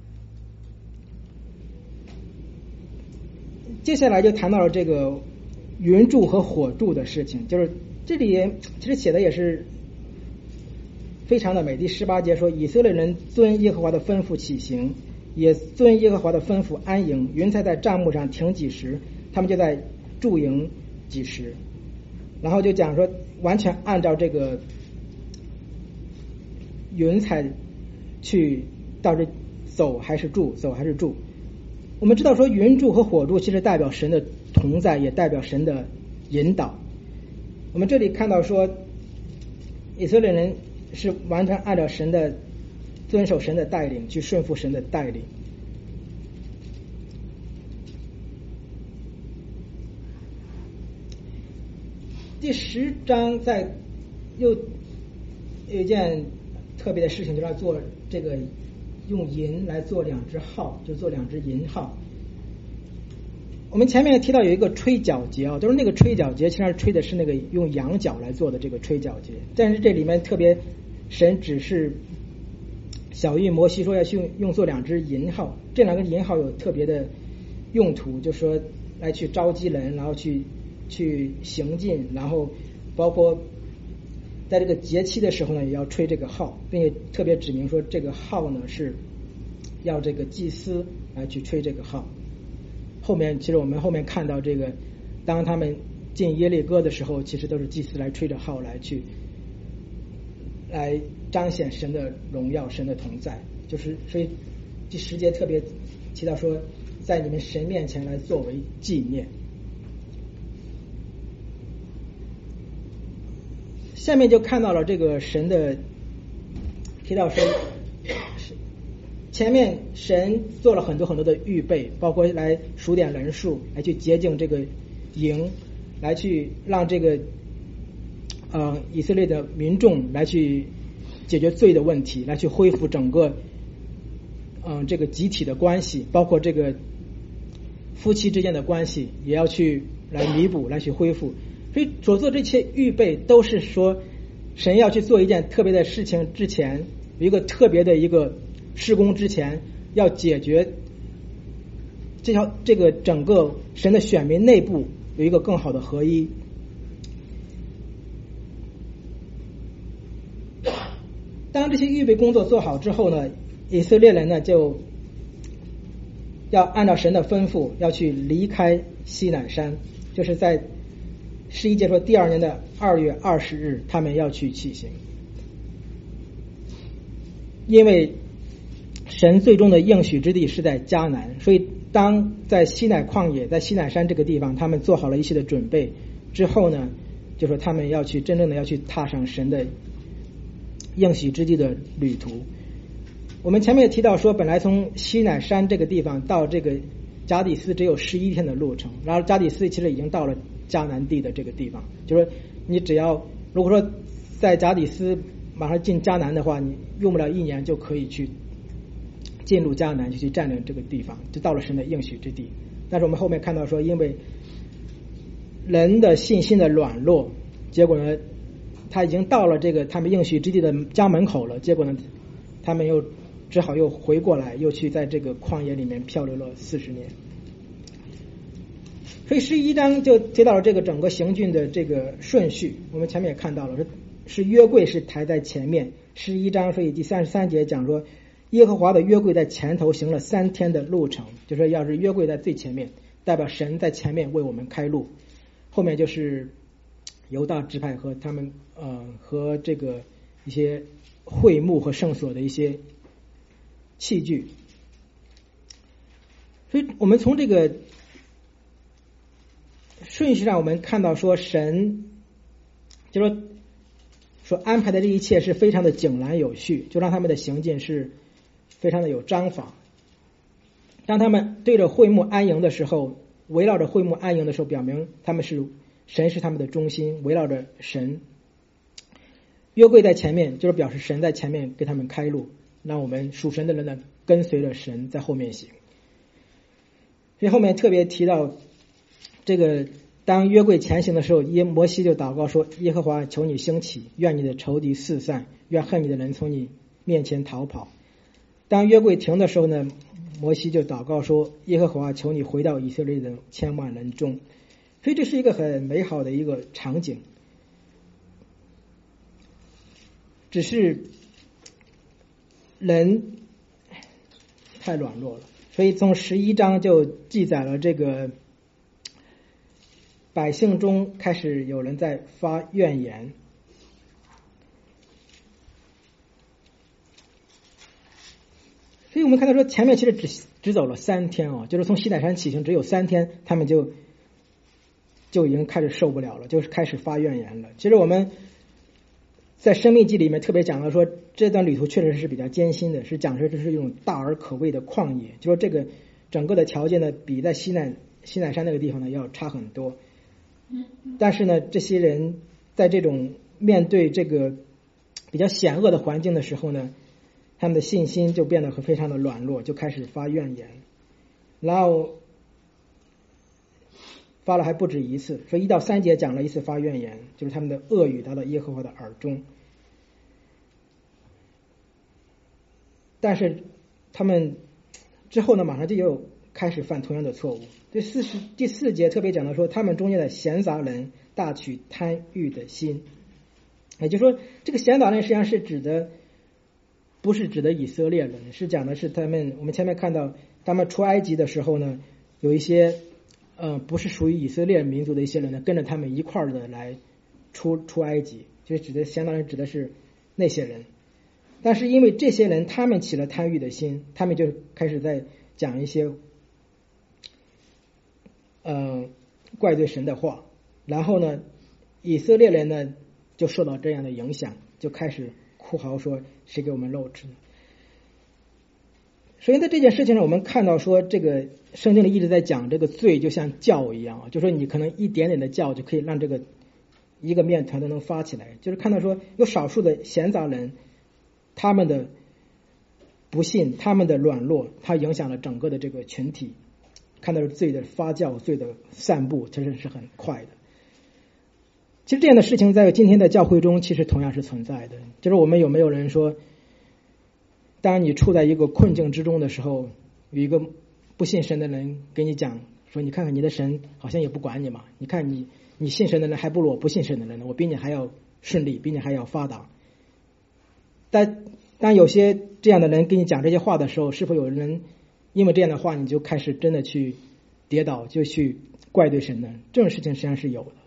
[SPEAKER 1] 接下来就谈到了这个云柱和火柱的事情，就是这里其实写的也是非常的美。第18节说，以色列人遵耶和华的吩咐起行，也遵耶和华的吩咐安营，云彩在帐幕上停几时，他们就在驻营几时。然后就讲说完全按照这个云彩去到这走还是住。我们知道说云柱和火柱其实代表神的同在，也代表神的引导。我们这里看到说以色列人是完全按照神的遵守神的带领，去顺服神的带领。第10章又有一件特别的事情，就是要做这个用银来做2只号，就做2只银号。我们前面提到有一个吹角节啊，就是那个吹角节其实吹的是那个用羊角来做的这个吹角节，但是这里面特别神只是小谕摩西说要去用做2只银号，这2个银号有特别的用途，就说来去召集人，然后去行进，然后包括在这个节期的时候呢也要吹这个号，并且特别指明说这个号呢是要这个祭司来去吹这个号。其实我们后面看到这个，当他们进耶利哥的时候，其实都是祭司来吹着号来彰显神的荣耀，神的同在。就是所以第10节特别提到说，在你们神面前来作为纪念。下面就看到了这个神的提到说，前面神做了很多很多的预备，包括来数点人数，来去洁净这个营，来去让这个以色列的民众来去解决罪的问题，来去恢复整个这个集体的关系，包括这个夫妻之间的关系也要去来弥补，来去恢复。所以所做这些预备都是说神要去做一件特别的事情之前，有一个特别的一个施工之前，要解决这个整个神的选民内部有一个更好的合一。当这些预备工作做好之后呢，以色列人呢就要按照神的吩咐要去离开西乃山，就是在11节说第2年的2月20日他们要去起行。因为神最终的应许之地是在迦南，所以当在西乃旷野，在西乃山这个地方他们做好了一切的准备之后呢，就说他们要去真正的要去踏上神的应许之地的旅途。我们前面也提到说，本来从西乃山这个地方到这个加底斯只有11天的路程，然后加底斯其实已经到了迦南地的这个地方，就是你只要如果说在加底斯马上进迦南的话，你用不了1年就可以去进入迦南，就去占领这个地方，就到了神的应许之地。但是我们后面看到说，因为人的信心的软弱，结果呢，他已经到了这个他们应许之地的家门口了，结果呢，他们又只好又回过来，又去在这个旷野里面漂流了40年。所以11章就提到了这个整个行军的这个顺序，我们前面也看到了，是约柜是抬在前面。11章所以第33节讲说，耶和华的约柜在前头行了3天的路程，就说要是约柜在最前面，代表神在前面为我们开路，后面就是犹大支派和他们和这个一些会幕和圣所的一些器具。所以我们从这个顺序上，我们看到说神就说安排的这一切是非常的井然有序，就让他们的行进是非常的有章法。当他们对着会幕安营的时候，围绕着会幕安营的时候，表明他们是神是他们的中心，围绕着神。约柜在前面，就是表示神在前面给他们开路，让我们属神的人呢跟随着神在后面行。所以后面特别提到这个，当约柜前行的时候，摩西就祷告说，耶和华求你兴起，愿你的仇敌四散，愿恨你的人从你面前逃跑。当约柜停的时候呢，摩西就祷告说，耶和华求你回到以色列的千万人中。所以这是一个很美好的一个场景，只是人太软弱了。所以从11章就记载了这个百姓中开始有人在发怨言。所以我们看到说，前面其实只走了3天哦，就是从西乃山起行只有3天，他们就已经开始受不了了，就是开始发怨言了。其实我们在申命记里面特别讲到说，这段旅途确实是比较艰辛的，是讲说这是一种大而可畏的旷野，就说这个整个的条件呢，比在西乃山那个地方呢要差很多。但是呢，这些人在这种面对这个比较险恶的环境的时候呢，他们的信心就变得非常的软弱，就开始发怨言，然后发了还不止一次，说1到3节讲了一次发怨言，就是他们的恶语达到耶和华的耳中。但是他们之后呢，马上就又开始犯同样的错误。第4节特别讲到说，他们中间的闲杂人大取贪欲的心，也就是说，这个闲杂人实际上是指的不是指的以色列人，是讲的是他们，我们前面看到他们出埃及的时候呢，有一些不是属于以色列民族的一些人呢，跟着他们一块儿的来出埃及，就指的相当于指的是那些人。但是因为这些人他们起了贪欲的心，他们就开始在讲一些怪罪神的话，然后呢，以色列人呢就受到这样的影响，就开始哭嚎说，谁给我们肉吃呢？首先在这件事情上，我们看到说，这个圣经里一直在讲这个罪就像酵一样，就说你可能一点点的酵就可以让这个一个面团都能发起来。就是看到说有少数的闲杂人，他们的不信，他们的软弱，它影响了整个的这个群体。看到罪的发酵，罪的散布，其实是很快的。其实这样的事情在今天的教会中其实同样是存在的。就是我们有没有人说，当你处在一个困境之中的时候，有一个不信神的人给你讲说，你看看你的神好像也不管你嘛，你看你信神的人还不如我不信神的人呢，我比你还要顺利，比你还要发达。但当有些这样的人给你讲这些话的时候，是否有人因为这样的话你就开始真的去跌倒，就去怪罪神呢？这种事情实际上是有的。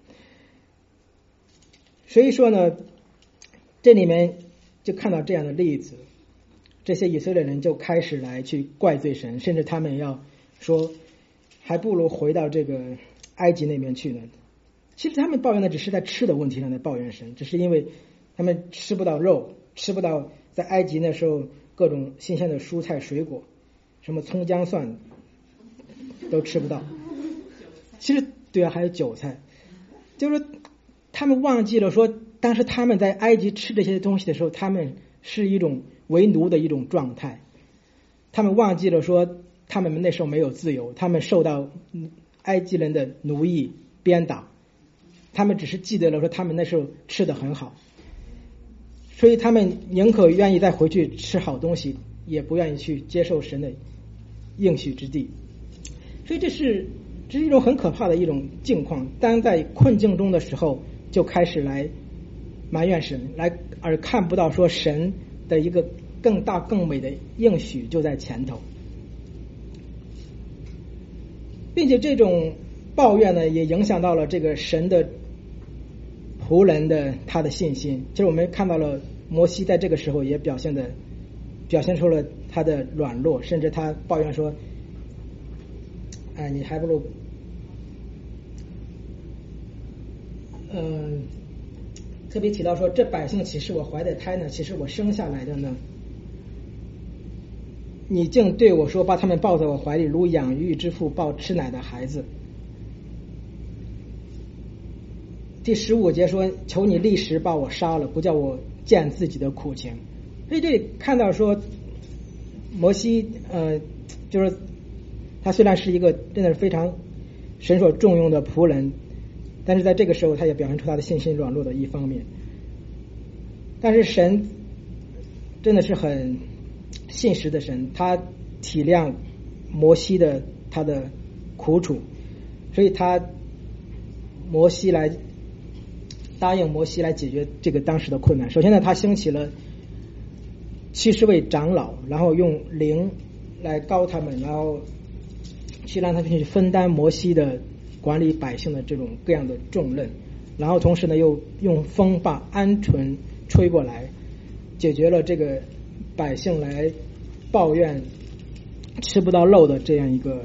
[SPEAKER 1] 所以说呢，这里面就看到这样的例子，这些以色列人就开始来去怪罪神，甚至他们要说还不如回到这个埃及那边去呢。其实他们抱怨的只是在吃的问题上在抱怨神，只是因为他们吃不到肉，吃不到在埃及那时候各种新鲜的蔬菜水果，什么葱姜蒜都吃不到。其实对啊，还有韭菜，就是说他们忘记了说，当时他们在埃及吃这些东西的时候，他们是一种为奴的一种状态。他们忘记了说，他们那时候没有自由，他们受到埃及人的奴役鞭打， 他们只是记得了说他们那时候吃得很好，所以他们宁可愿意再回去吃好东西，也不愿意去接受神的应许之地。所以这是一种很可怕的一种境况。当在困境中的时候，就开始来埋怨神，而看不到说神的一个更大更美的应许就在前头，并且这种抱怨呢，也影响到了这个神的仆人的他的信心。其实我们看到了摩西在这个时候也表现出了他的软弱，甚至他抱怨说：“哎，你还不如特别提到说，这百姓岂是我怀的胎呢？岂是我生下来的呢？你竟对我说，把他们抱在我怀里，如养育之父抱吃奶的孩子。”第15节说：“求你立时把我杀了，不叫我见自己的苦情。”所以这里看到说，摩西就是他虽然是一个真的是非常神所重用的仆人，但是在这个时候他也表现出他的信心软弱的一方面。但是神真的是很信实的神，他体谅摩西的他的苦楚，所以答应摩西来解决这个当时的困难。首先呢，他兴起了70位长老，然后用灵来膏他们，然后去让他们去分担摩西的管理百姓的这种各样的重任，然后同时呢又用风把鹌鹑吹过来，解决了这个百姓来抱怨吃不到肉的这样一个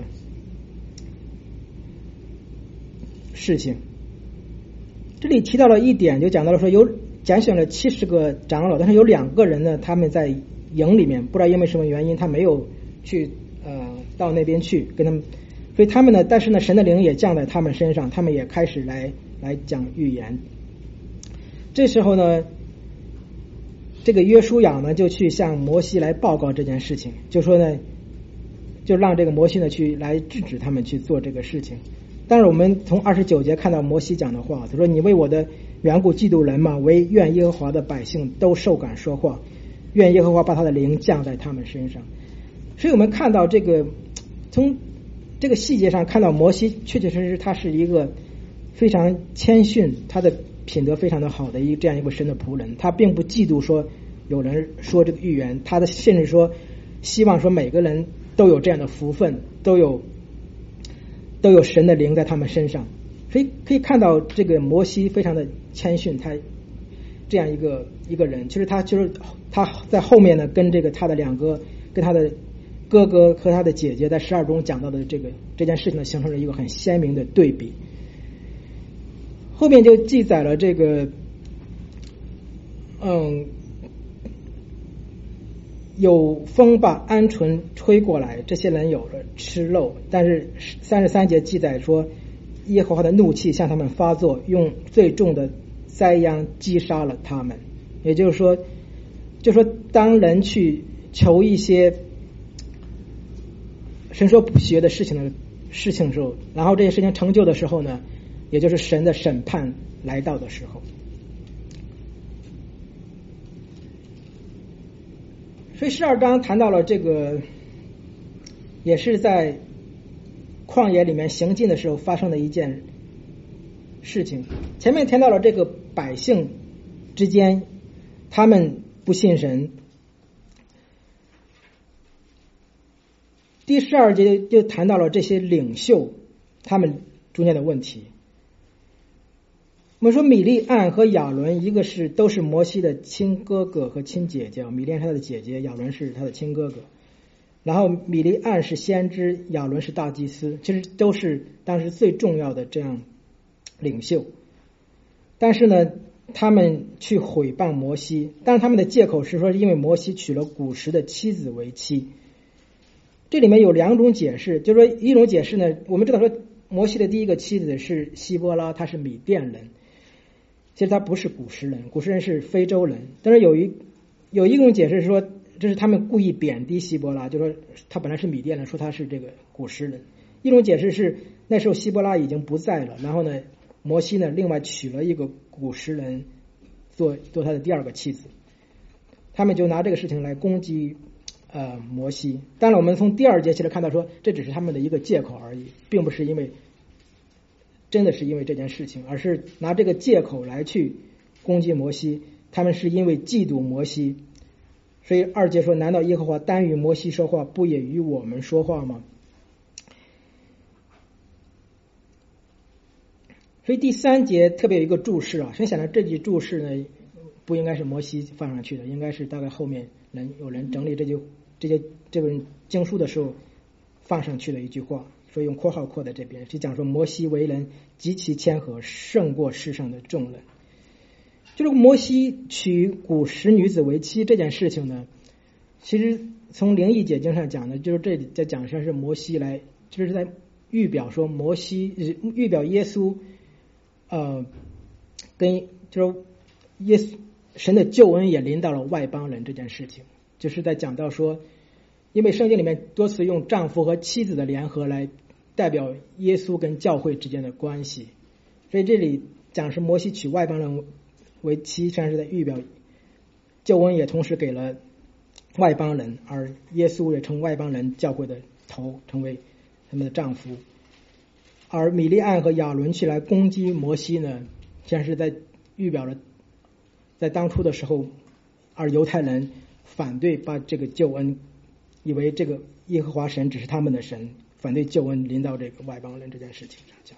[SPEAKER 1] 事情。这里提到了一点，就讲到了说有拣选了70个长老，但是有2个人呢，他们在营里面，不知道因为什么原因他没有去到那边去跟他们，所以他们呢，但是呢神的灵也降在他们身上，他们也开始来讲预言。这时候呢，这个约书亚呢就去向摩西来报告这件事情，就说呢，就让这个摩西呢去来制止他们去做这个事情。但是我们从29节看到摩西讲的话，他说：“你为我的缘故嫉妒人嘛，唯愿耶和华的百姓都受感说话，愿耶和华把他的灵降在他们身上。”所以我们看到这个，从这个细节上看到摩西确确实实他是一个非常谦逊，他的品德非常的好的这样一个神的仆人，他并不嫉妒说有人说这个预言，他的甚至说希望说每个人都有这样的福分，都有神的灵在他们身上。所以可以看到这个摩西非常的谦逊，他这样一个人，其实他在后面呢跟他的哥哥和他的姐姐在12中讲到的这件事情呢，形成了一个很鲜明的对比。后面就记载了这个有风把鹌鹑吹过来，这些人有了吃肉，但是33节记载说，耶和华的怒气向他们发作，用最重的灾殃击杀了他们。也就是说当人去求一些神说不喜悦的事情的时候，然后这些事情成就的时候呢，也就是神的审判来到的时候。所以12章谈到了这个，也是在旷野里面行进的时候发生的一件事情。前面谈到了这个百姓之间，他们不信神。第12节就谈到了这些领袖他们中间的问题。我们说米利暗和亚伦，一个都是摩西的亲哥哥和亲姐姐，米利暗是他的姐姐，亚伦是他的亲哥哥。然后米利暗是先知，亚伦是大祭司，其实都是当时最重要的这样领袖。但是呢，他们去毁谤摩西，但是他们的借口是说，因为摩西娶了古时的妻子为妻。这里面有2种解释，就是说一种解释呢，我们知道说摩西的第一个妻子是希波拉，她是米甸人，其实他不是古时人，古时人是非洲人。但是有一种解释是说，这是他们故意贬低希波拉，就说他本来是米甸人，说他是这个古时人。一种解释是那时候希波拉已经不在了，然后呢摩西呢另外娶了一个古实人做他的第二个妻子，他们就拿这个事情来攻击摩西。当然我们从第二节其实看到说这只是他们的一个借口而已，并不是真的是因为这件事情，而是拿这个借口来去攻击摩西。他们是因为嫉妒摩西，所以2节说，难道耶和华单与摩西说话，不也与我们说话吗？所以第3节特别有一个注释啊，很显然这句注释呢不应该是摩西放上去的，应该是大概后面有人整理这本经书的时候放上去的一句话，所以用括号括在这边，是讲说摩西为人极其谦和，胜过世上的众人。就是摩西娶古实女子为妻这件事情呢，其实从灵异解经上讲呢，就是这里在讲上是摩西来，就是在预表说预表耶稣跟就是耶稣神的救恩也临到了外邦人这件事情，就是在讲到说，因为圣经里面多次用丈夫和妻子的联合来代表耶稣跟教会之间的关系，所以这里讲是摩西娶外邦人为妻，实际上是在预表救恩也同时给了外邦人，而耶稣也成外邦人教会的头，成为他们的丈夫。而米利暗和亚伦去来攻击摩西呢，实际上是在预表了在当初的时候，而犹太人反对把这个救恩，以为这个耶和华神只是他们的神，反对救恩临到这个外邦人这件事情上讲。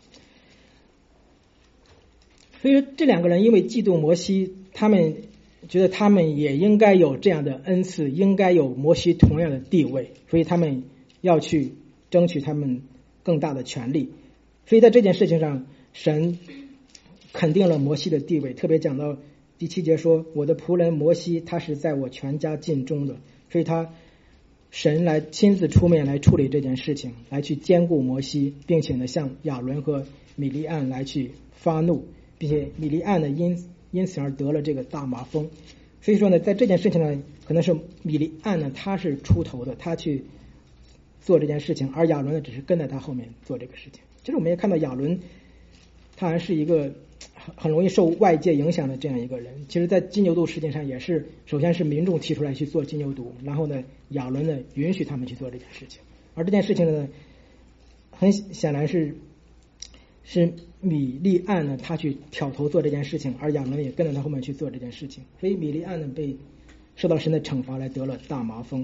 [SPEAKER 1] 所以说这两个人因为嫉妒摩西，他们觉得他们也应该有这样的恩赐，应该有摩西同样的地位，所以他们要去争取他们更大的权利。所以在这件事情上，神肯定了摩西的地位，特别讲到第7节说，我的仆人摩西他是在我全家尽忠的，所以神来亲自出面来处理这件事情，来去兼顾摩西，并且呢向亚伦和米利暗来去发怒，并且米利暗呢因此而得了这个大麻风。所以说呢，在这件事情呢，可能是米利暗呢他是出头的，他去做这件事情，而亚伦呢只是跟在他后面做这个事情。其实我们也看到亚伦他还是一个很容易受外界影响的这样一个人。其实在金牛犊事件上也是，首先是民众提出来去做金牛犊，然后呢亚伦呢允许他们去做这件事情，而这件事情呢很显然是米利暗呢他去挑头做这件事情，而亚伦也跟着他后面去做这件事情，所以米利暗呢被受到神的惩罚，来得了大麻风。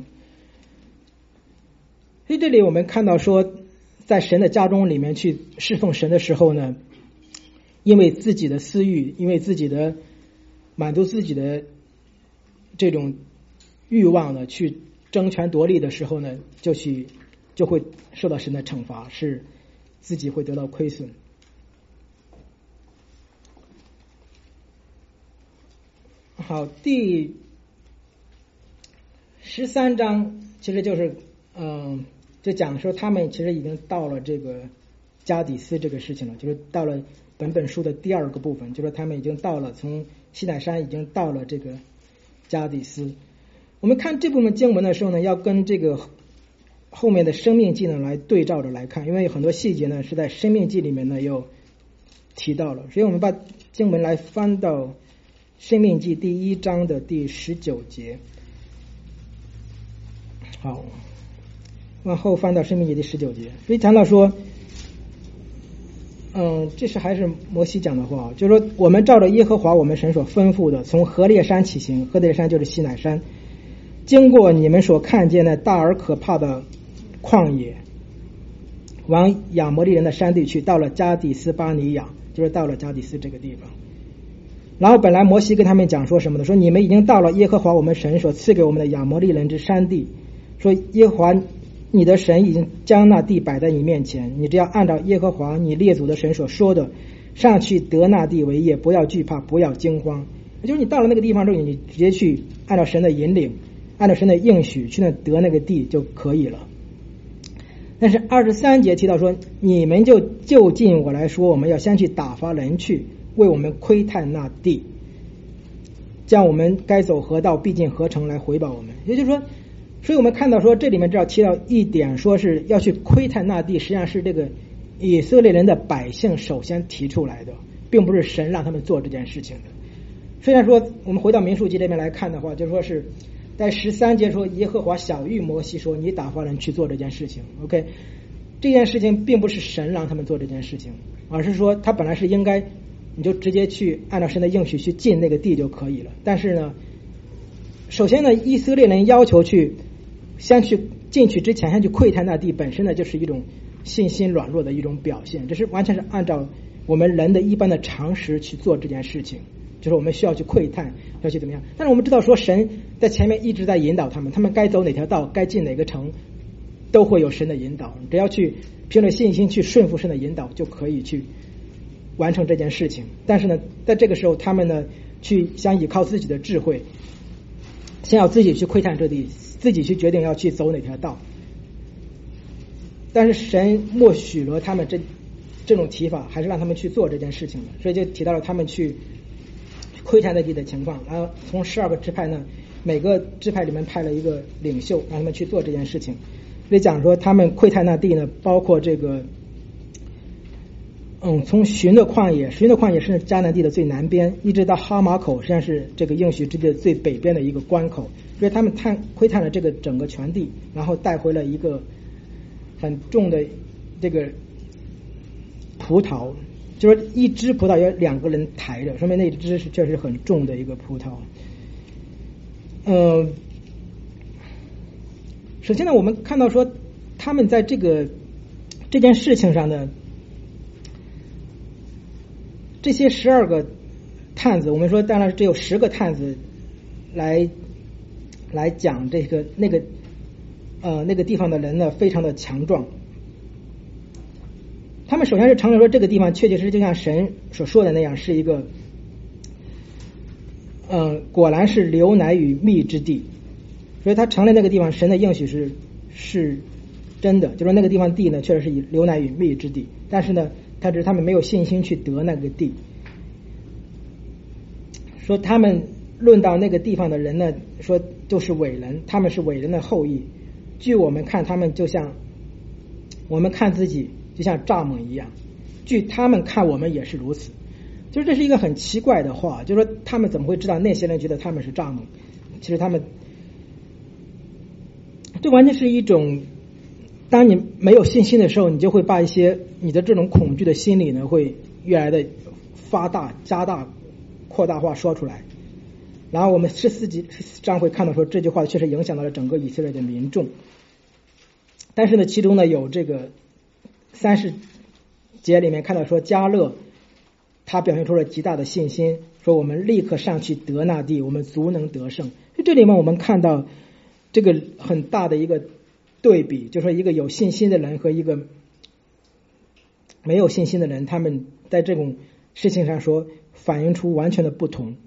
[SPEAKER 1] 所以这里我们看到说，在神的家中里面去侍奉神的时候呢，因为自己的私欲，因为自己的满足自己的这种欲望呢，去争权夺利的时候呢，就会受到神的惩罚，是自己会得到亏损。好，第13章其实就是就讲说他们其实已经到了这个加底斯这个事情了，就是到了本书的第2个部分，就是他们已经到了从西乃山已经到了这个加底斯。我们看这部分经文的时候呢，要跟这个后面的生命记呢来对照着来看，因为有很多细节呢是在生命记里面呢又提到了，所以我们把经文来翻到生命记第1章的第19节。好，往后翻到生命记第19节，所以谈到说这是还是摩西讲的话，就是说我们照着耶和华我们神所吩咐的，从何烈山起行，何烈山就是西乃山，经过你们所看见的大而可怕的旷野，往亚摩利人的山地去，到了加底斯巴尼亚，就是到了加底斯这个地方。然后本来摩西跟他们讲说什么的，说你们已经到了耶和华我们神所赐给我们的亚摩利人之山地，说耶和华你的神已经将那地摆在你面前，你只要按照耶和华你列祖的神所说的上去得那地为业，不要惧怕，不要惊慌。也就是你到了那个地方之后，你直接去按照神的引领，按照神的应许去那得那个地就可以了。但是23节提到说，你们就近我来说，我们要先去打发人去为我们窥探那地，将我们该走河道必进河城来回报我们。也就是说，所以我们看到说这里面只要提到一点，说是要去窥探那地，实际上是这个以色列人的百姓首先提出来的，并不是神让他们做这件事情的。虽然说我们回到民数记这边来看的话，就说是在13节说耶和华晓谕摩西说，你打发人去做这件事情。 OK， 这件事情并不是神让他们做这件事情，而是说他本来是应该你就直接去按照神的应许去进那个地就可以了。但是呢，首先呢，以色列人要求先去进去之前先去窥探那地，本身呢就是一种信心软弱的一种表现，这是完全是按照我们人的一般的常识去做这件事情，就是我们需要去窥探，要去怎么样。但是我们知道说神在前面一直在引导他们该走哪条道，该进哪个城，都会有神的引导，只要去凭着信心去顺服神的引导，就可以去完成这件事情。但是呢，在这个时候他们呢去想依靠自己的智慧，先要自己去窥探这地，自己去决定要去走哪条道。但是神默许了他们这种提法，还是让他们去做这件事情的，所以就提到了他们去窥探那地的情况。然后从12个支派呢，每个支派里面派了一个领袖，让他们去做这件事情。所以讲说他们窥探那地呢，包括这个从寻的旷野是迦南地的最南边，一直到哈马口，实际上是这个应许之地的最北边的一个关口。所以他们窥探了这个整个全地，然后带回了一个很重的这个葡萄，就是一只葡萄有2个人抬着，说明那只是确实很重的一个葡萄。首先呢，我们看到说他们在这件事情上呢，这些12个探子，我们说当然只有10个探子来讲那个地方的人呢非常的强壮。他们首先是承认说这个地方确确实实就像神所说的那样，是一个果然是流奶与蜜之地。所以他承认那个地方神的应许是真的，就说那个地方地呢确实是以流奶与蜜之地，但是呢只是他们没有信心去得那个地。说他们论到那个地方的人呢，说就是伟人，他们是伟人的后裔。据我们看，他们就像我们看自己就像蚱蜢一样，据他们看我们也是如此。就是这是一个很奇怪的话，就是说他们怎么会知道那些人觉得他们是蚱蜢？其实他们这完全是一种，当你没有信心的时候，你就会把一些你的这种恐惧的心理呢会越来的发大、加大、扩大化说出来。然后我们14章会看到说这句话确实影响到了整个以色列的民众。但是呢，其中呢有这个30节里面看到说迦勒他表现出了极大的信心，说我们立刻上去得那地，我们足能得胜。这里面我们看到这个很大的一个对比，就是说一个有信心的人和一个没有信心的人，他们在这种事情上说反映出完全的不同。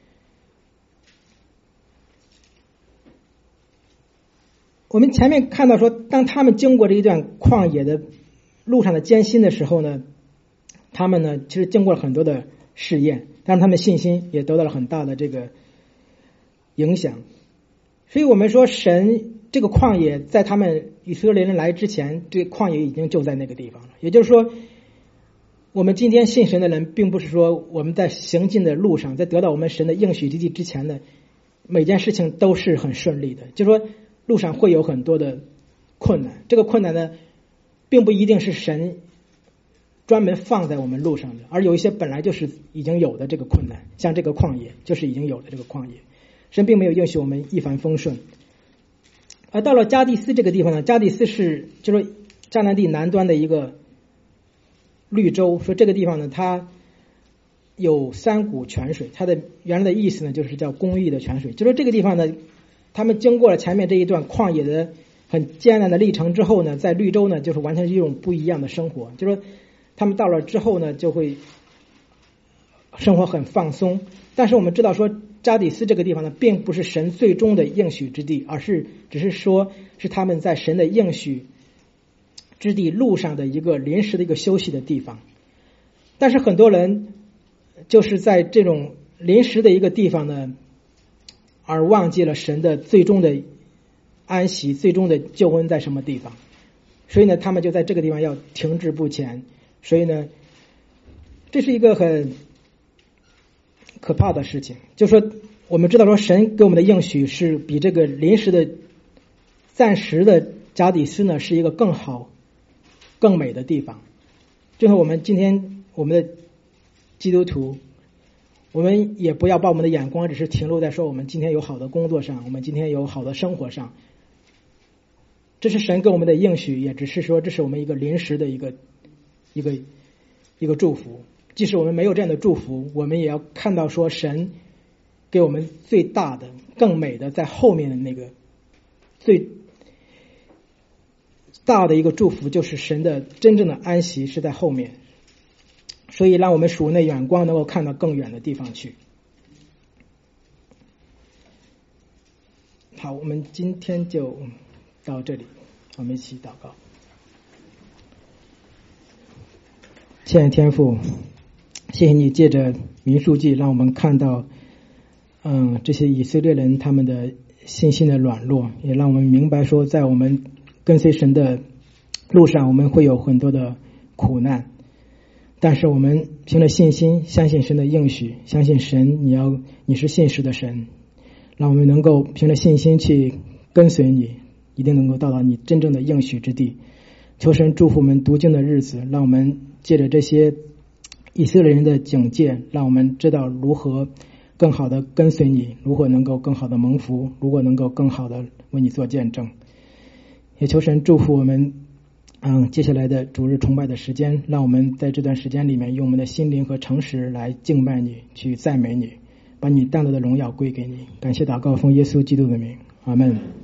[SPEAKER 1] 我们前面看到说，当他们经过这一段旷野的路上的艰辛的时候呢，他们呢其实经过了很多的试验，但是他们信心也得到了很大的这个影响。所以我们说神这个旷野在他们以色列人来之前，这个旷野已经就在那个地方了。也就是说，我们今天信神的人，并不是说我们在行进的路上，在得到我们神的应许之地之前呢，每件事情都是很顺利的。就是说路上会有很多的困难，这个困难呢并不一定是神专门放在我们路上的，而有一些本来就是已经有的这个困难，像这个旷野就是已经有的这个旷野，神并没有应许我们一帆风顺。而到了加第斯这个地方呢，加第斯是就是迦南地南端的一个绿洲，说这个地方呢它有3股泉水，它的原来的意思呢就是叫公义的泉水。就说这个地方呢，他们经过了前面这一段旷野的很艰难的历程之后呢，在绿洲呢就是完全是一种不一样的生活。就说他们到了之后呢，就会生活很放松。但是我们知道说加底斯这个地方呢，并不是神最终的应许之地，而是只是说是他们在神的应许之地路上的一个临时的一个休息的地方。但是很多人就是在这种临时的一个地方呢，而忘记了神的最终的安息，最终的救恩在什么地方。 所以呢，他们就在这个地方要停滞不前。所以呢，这是一个很可怕的事情。就说我们知道说，神给我们的应许是比这个临时的、暂时的加底斯呢，是一个更好、更美的地方。就像我们今天我们的基督徒，我们也不要把我们的眼光只是停留在说我们今天有好的工作上，我们今天有好的生活上。这是神给我们的应许，也只是说这是我们一个临时的一个祝福。即使我们没有这样的祝福，我们也要看到说神给我们最大的、更美的在后面的那个最大的一个祝福，就是神的真正的安息是在后面。所以让我们属那远光能够看到更远的地方去。好，我们今天就到这里，我们一起祷告。亲爱的天父，谢谢你借着民数记让我们看到这些以色列人他们的信心的软弱，也让我们明白说在我们跟随神的路上我们会有很多的苦难，但是我们凭着信心相信神的应许，相信神你是信实的神，让我们能够凭着信心去跟随你，一定能够到达你真正的应许之地。求神祝福我们读经的日子，让我们借着这些以色列人的警戒，让我们知道如何更好的跟随你，如何能够更好的蒙福，如何能够更好的为你做见证。也求神祝福我们接下来的主日崇拜的时间，让我们在这段时间里面用我们的心灵和诚实来敬拜你，去赞美你，把你单独的荣耀归给你。感谢祷告奉耶稣基督的名，阿们。